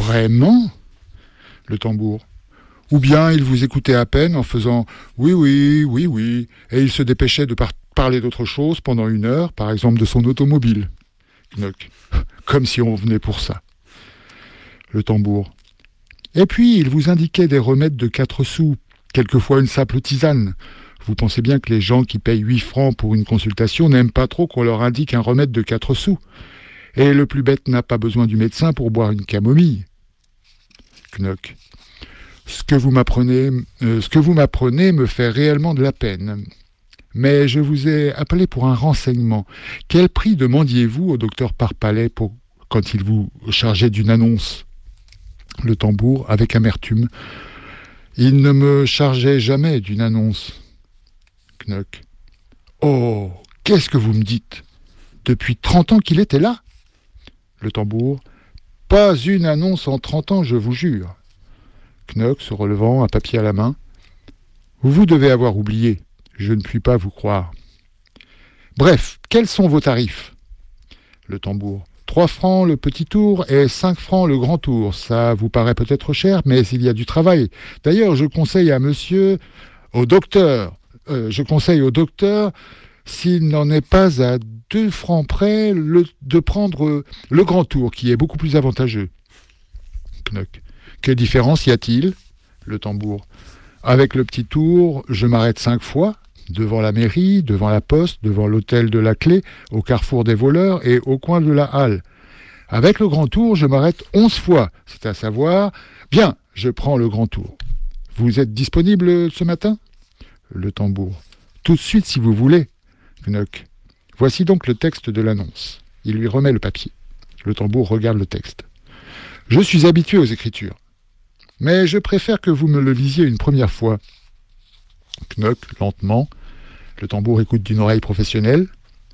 Le tambour. Ou bien il vous écoutait à peine en faisant « Oui, oui, oui, oui », et il se dépêchait de par- parler d'autre chose pendant une heure, par exemple de son automobile. Knock. Comme si on venait pour ça. Le tambour. Et puis il vous indiquait des remèdes de quatre sous, quelquefois une simple tisane. Vous pensez bien que les gens qui payent huit francs pour une consultation n'aiment pas trop qu'on leur indique un remède de quatre sous. Et le plus bête n'a pas besoin du médecin pour boire une camomille. Knock. Ce que vous m'apprenez, euh, ce que vous m'apprenez me fait réellement de la peine. Mais je vous ai appelé pour un renseignement. Quel prix demandiez-vous au docteur Parpalais pour, quand il vous chargeait d'une annonce ? Le tambour, avec amertume. Il ne me chargeait jamais d'une annonce. Knock. Oh, qu'est-ce que vous me dites ? Depuis trente ans qu'il était là ? Le tambour. Pas une annonce en trente ans, je vous jure. Knock, se relevant, un papier à la main. Vous devez avoir oublié. Je ne puis pas vous croire. Bref, quels sont vos tarifs ? Le tambour. Trois francs le petit tour et cinq francs le grand tour. Ça vous paraît peut-être cher, mais il y a du travail. D'ailleurs, je conseille à monsieur, au docteur, euh, je conseille au docteur, s'il n'en est pas à deux francs près, le, de prendre le grand tour, qui est beaucoup plus avantageux. Knock. Quelle différence y a-t-il ? Le tambour. Avec le petit tour, je m'arrête cinq fois, devant la mairie, devant la poste, devant l'hôtel de la Clé, au carrefour des voleurs et au coin de la halle. Avec le grand tour, je m'arrête onze fois, c'est à savoir, bien, je prends le grand tour. Vous êtes disponible ce matin ? Le tambour. Tout de suite si vous voulez. Knock. Voici donc le texte de l'annonce. Il lui remet le papier. Le tambour regarde le texte. Je suis habitué aux écritures, mais je préfère que vous me le lisiez une première fois. Knock, lentement. Le tambour écoute d'une oreille professionnelle.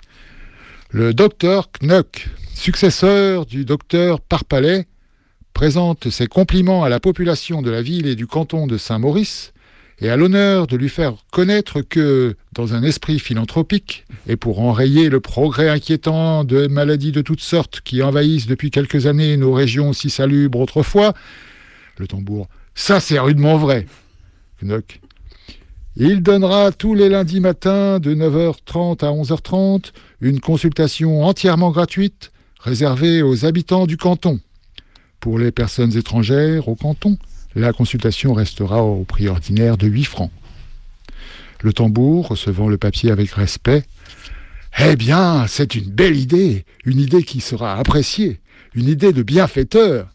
Le docteur Knock, successeur du docteur Parpalais, présente ses compliments à la population de la ville et du canton de Saint-Maurice et a l'honneur de lui faire connaître que, dans un esprit philanthropique, et pour enrayer le progrès inquiétant de maladies de toutes sortes qui envahissent depuis quelques années nos régions si salubres autrefois, le tambour, ça c'est rudement vrai. Knock. Il donnera tous les lundis matins de neuf heures trente à onze heures trente une consultation entièrement gratuite réservée aux habitants du canton. Pour les personnes étrangères au canton, la consultation restera au prix ordinaire de huit francs. Le tambour, recevant le papier avec respect, « Eh bien, c'est une belle idée, une idée qui sera appréciée, une idée de bienfaiteur.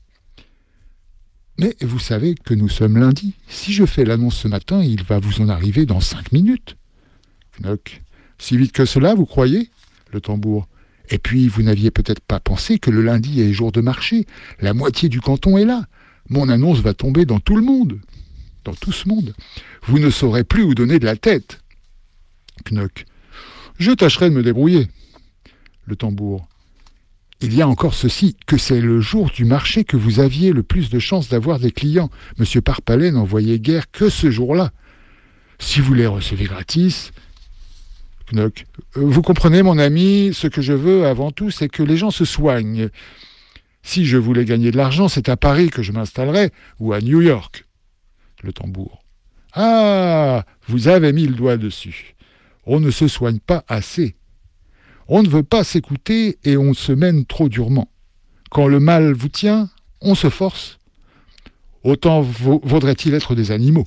Mais vous savez que nous sommes lundi. Si je fais l'annonce ce matin, il va vous en arriver dans cinq minutes. » Knock. Si vite que cela, vous croyez ? Le tambour. Et puis, vous n'aviez peut-être pas pensé que le lundi est jour de marché. La moitié du canton est là. Mon annonce va tomber dans tout le monde. Dans tout ce monde. Vous ne saurez plus où donner de la tête. Knock. Je tâcherai de me débrouiller. Le tambour. Il y a encore ceci, que c'est le jour du marché que vous aviez le plus de chances d'avoir des clients. Monsieur Parpalais n'en voyait guère que ce jour-là. Si vous les recevez gratis... Knock. Vous comprenez, mon ami, ce que je veux avant tout, c'est que les gens se soignent. Si je voulais gagner de l'argent, c'est à Paris que je m'installerais, ou à New York. Le tambour. Ah, vous avez mis le doigt dessus. On ne se soigne pas assez. On ne veut pas s'écouter et on se mène trop durement. Quand le mal vous tient, on se force. Autant va- vaudrait-il être des animaux.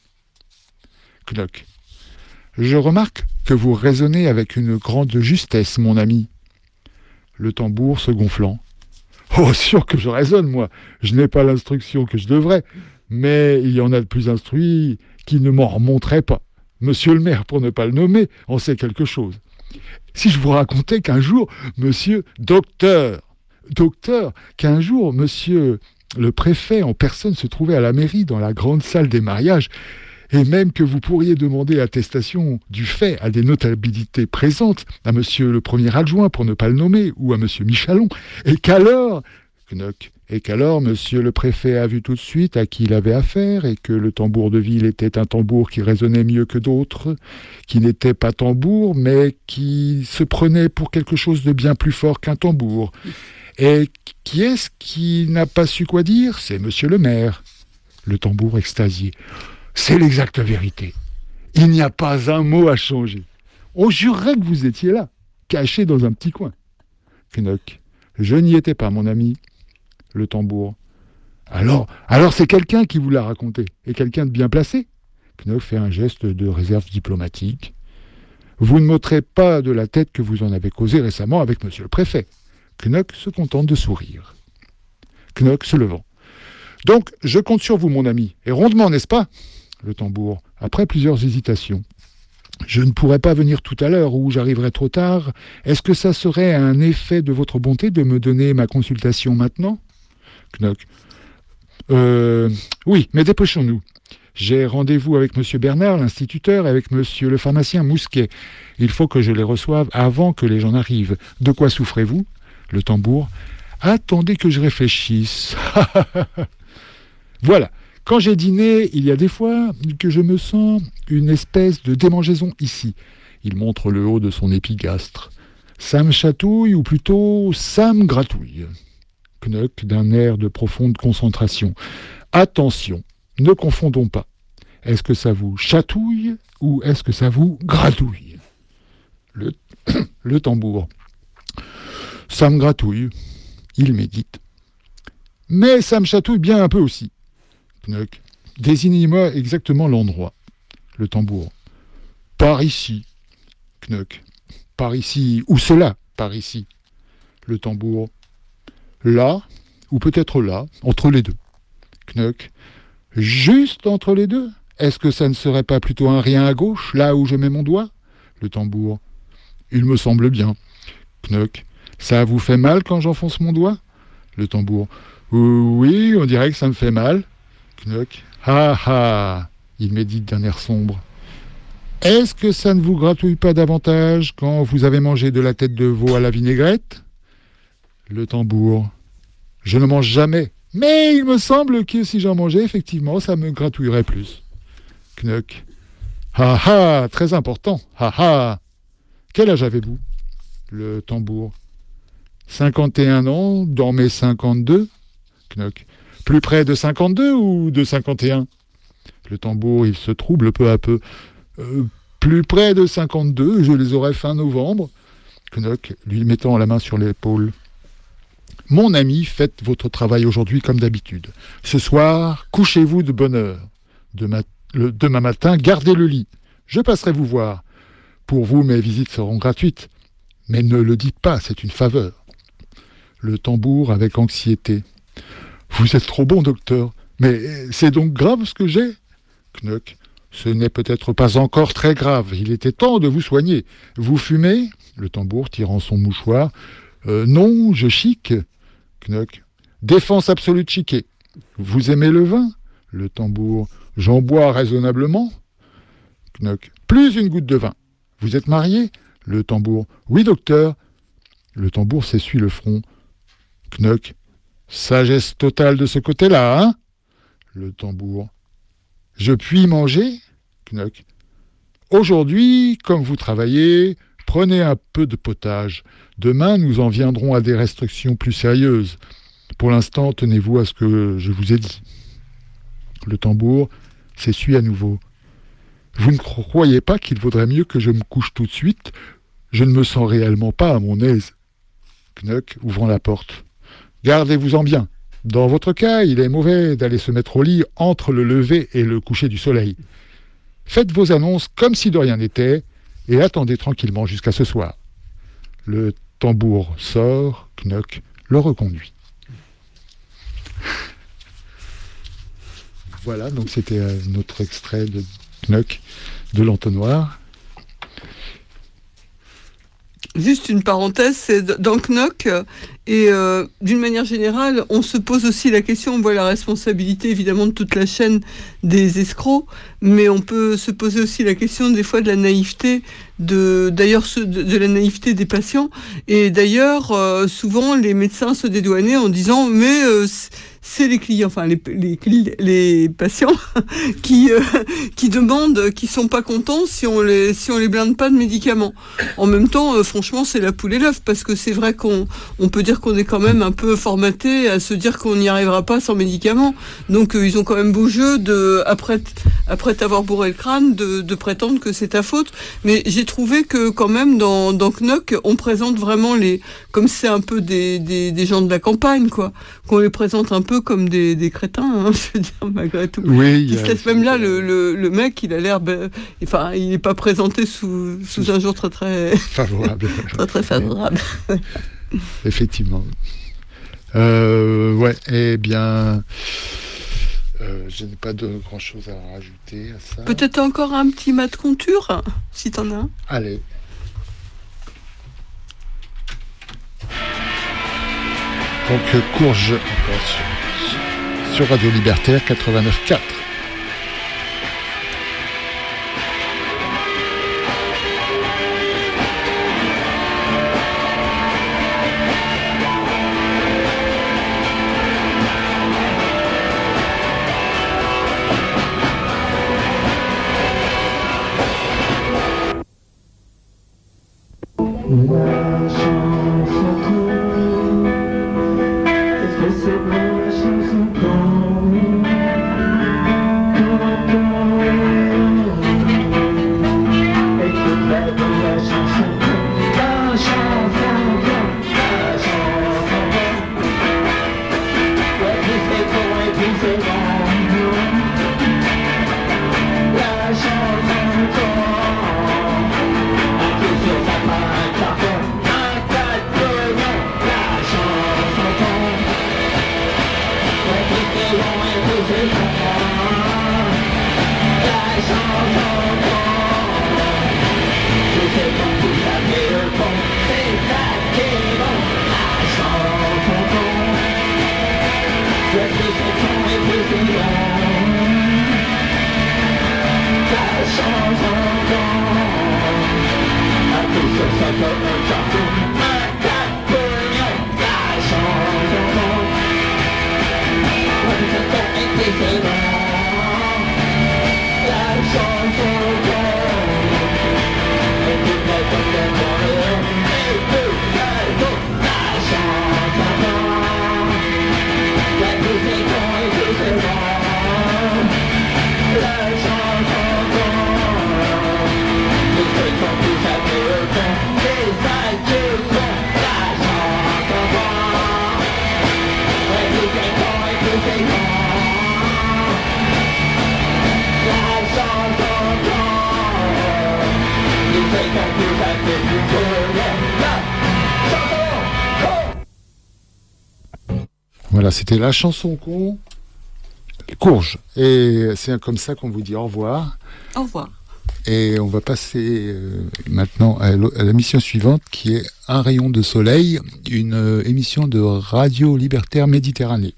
Knock. Je remarque que vous raisonnez avec une grande justesse, mon ami. Le tambour se gonflant. Oh, sûr que je raisonne, moi. Je n'ai pas l'instruction que je devrais. Mais il y en a de plus instruits qui ne m'en remonteraient pas. Monsieur le maire, pour ne pas le nommer, en sait quelque chose. Si je vous racontais qu'un jour, monsieur docteur, docteur, qu'un jour, monsieur le préfet en personne se trouvait à la mairie dans la grande salle des mariages, et même que vous pourriez demander attestation du fait à des notabilités présentes, à monsieur le premier adjoint, pour ne pas le nommer, ou à monsieur Michalon, et qu'alors, Knock, et qu'alors monsieur le préfet a vu tout de suite à qui il avait affaire, et que le tambour de ville était un tambour qui résonnait mieux que d'autres, qui n'était pas tambour, mais qui se prenait pour quelque chose de bien plus fort qu'un tambour. Et qui est-ce qui n'a pas su quoi dire ? C'est monsieur le maire. Le tambour extasié. C'est l'exacte vérité. Il n'y a pas un mot à changer. On jurerait que vous étiez là, caché dans un petit coin. Knock. Je n'y étais pas, mon ami. Le tambour. Alors, alors c'est quelqu'un qui vous l'a raconté, et quelqu'un de bien placé. Knock fait un geste de réserve diplomatique. Vous ne m'ôterez pas de la tête que vous en avez causé récemment avec monsieur le préfet. Knock se contente de sourire. Knock se levant. Donc, je compte sur vous, mon ami. Et rondement, n'est-ce pas ? Le tambour, après plusieurs hésitations. Je ne pourrais pas venir tout à l'heure ou j'arriverai trop tard. Est-ce que ça serait un effet de votre bonté de me donner ma consultation maintenant ? Knock. Euh, oui, mais dépêchons-nous. J'ai rendez-vous avec monsieur Bernard, l'instituteur, et avec monsieur le pharmacien Mousquet. Il faut que je les reçoive avant que les gens n'arrivent. De quoi souffrez-vous ? Le tambour. Attendez que je réfléchisse. Voilà. Quand j'ai dîné, il y a des fois que je me sens une espèce de démangeaison ici. Il montre le haut de son épigastre. Ça me chatouille, ou plutôt ça me gratouille. Knock d'un air de profonde concentration. Attention, ne confondons pas. Est-ce que ça vous chatouille ou est-ce que ça vous gratouille ? Le, le tambour. Ça me gratouille. Il médite. Mais ça me chatouille bien un peu aussi. Knock. Désignez-moi exactement l'endroit. Le tambour. Par ici. Knock. Par ici. Ou cela, par ici. Le tambour. Là, ou peut-être là, entre les deux. Knock. Juste entre les deux ? Est-ce que ça ne serait pas plutôt un rien à gauche, là où je mets mon doigt ? Le tambour. Il me semble bien. Knock. Ça vous fait mal quand j'enfonce mon doigt ? Le tambour. Oui, on dirait que ça me fait mal. Knock. Ah ah. Il médite d'un air sombre. Est-ce que ça ne vous gratouille pas davantage quand vous avez mangé de la tête de veau à la vinaigrette ? Le tambour. Je ne mange jamais. Mais il me semble que si j'en mangeais, effectivement, ça me gratouillerait plus. Knock. Ah ah, très important. Ah ah. Quel âge avez-vous ? Le tambour. cinquante et un ans, dans mes cinquante-deux. Knock. Plus près de cinquante-deux ou de cinquante et un ? Le tambour, il se trouble peu à peu. Euh, plus près de cinquante-deux, je les aurai fin novembre. Knock, lui mettant la main sur l'épaule. Mon ami, faites votre travail aujourd'hui comme d'habitude. Ce soir, couchez-vous de bonne heure. Demain, le, demain matin, gardez le lit. Je passerai vous voir. Pour vous, mes visites seront gratuites. Mais ne le dites pas, c'est une faveur. Le tambour avec anxiété. Vous êtes trop bon, docteur. Mais c'est donc grave ce que j'ai ? Knock. Ce n'est peut-être pas encore très grave. Il était temps de vous soigner. Vous fumez ? Le tambour tirant son mouchoir. Euh, non, je chique. Knock. Défense absolue de chiquer. Vous aimez le vin ? Le tambour. J'en bois raisonnablement. Knock. Plus une goutte de vin. Vous êtes marié ? Le tambour. Oui, docteur. Le tambour s'essuie le front. Knock. Sagesse totale de ce côté-là, hein ? Le tambour. Je puis manger ? Knock. Aujourd'hui, comme vous travaillez, prenez un peu de potage. Demain, nous en viendrons à des restrictions plus sérieuses. Pour l'instant, tenez-vous à ce que je vous ai dit. Le tambour s'essuie à nouveau. Vous ne croyez pas qu'il vaudrait mieux que je me couche tout de suite ? Je ne me sens réellement pas à mon aise. Knock, ouvrant la porte. Gardez-vous-en bien. Dans votre cas, il est mauvais d'aller se mettre au lit entre le lever et le coucher du soleil. Faites vos annonces comme si de rien n'était et attendez tranquillement jusqu'à ce soir. Le tambour sort, Knock le reconduit. Voilà, donc c'était notre extrait de Knock de l'entonnoir. Juste une parenthèse, c'est dans Knock, et euh, d'une manière générale, on se pose aussi la question, on voit la responsabilité évidemment de toute la chaîne des escrocs, mais on peut se poser aussi la question des fois de la naïveté, de, d'ailleurs de, de la naïveté des patients, et d'ailleurs euh, souvent les médecins se dédouanaient en disant mais euh, c'est les clients, enfin les, les, les patients qui, euh, qui demandent, qui sont pas contents si on les, si on les blinde pas de médicaments. En même temps, euh, franchement, c'est la poule et l'œuf, parce que c'est vrai qu'on on peut dire qu'on est quand même un peu formaté à se dire qu'on n'y arrivera pas sans médicaments. Donc euh, ils ont quand même beau jeu de, après, après t'avoir bourré le crâne, de, de prétendre que c'est ta faute. Mais j'ai trouvé que quand même dans, dans Knock, on présente vraiment les, comme c'est un peu des, des, des gens de la campagne, quoi, qu'on les présente un peu comme des, des crétins, hein, je veux dire, malgré tout. Oui, il se laisse même là, le, le, le mec, il a l'air, ben, enfin, il n'est pas présenté sous, sous un jour très très favorable. très très favorable. Effectivement. Euh, ouais, eh bien, Euh, je n'ai pas de grand chose à rajouter à ça. Peut-être encore un petit mat de contour, si t'en as un. Allez. Donc Courge sur, sur Radio Libertaire quatre-vingt-neuf virgule quatre. Voilà, c'était la chanson con, Courge. Et c'est comme ça qu'on vous dit au revoir. Au revoir. Et on va passer euh, maintenant à, à la mission suivante qui est Un rayon de soleil, une euh, émission de Radio Libertaire Méditerranée.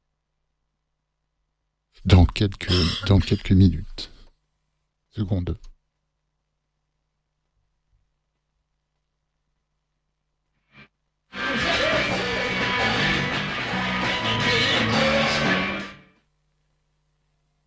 Dans quelques, dans quelques minutes. Secondes.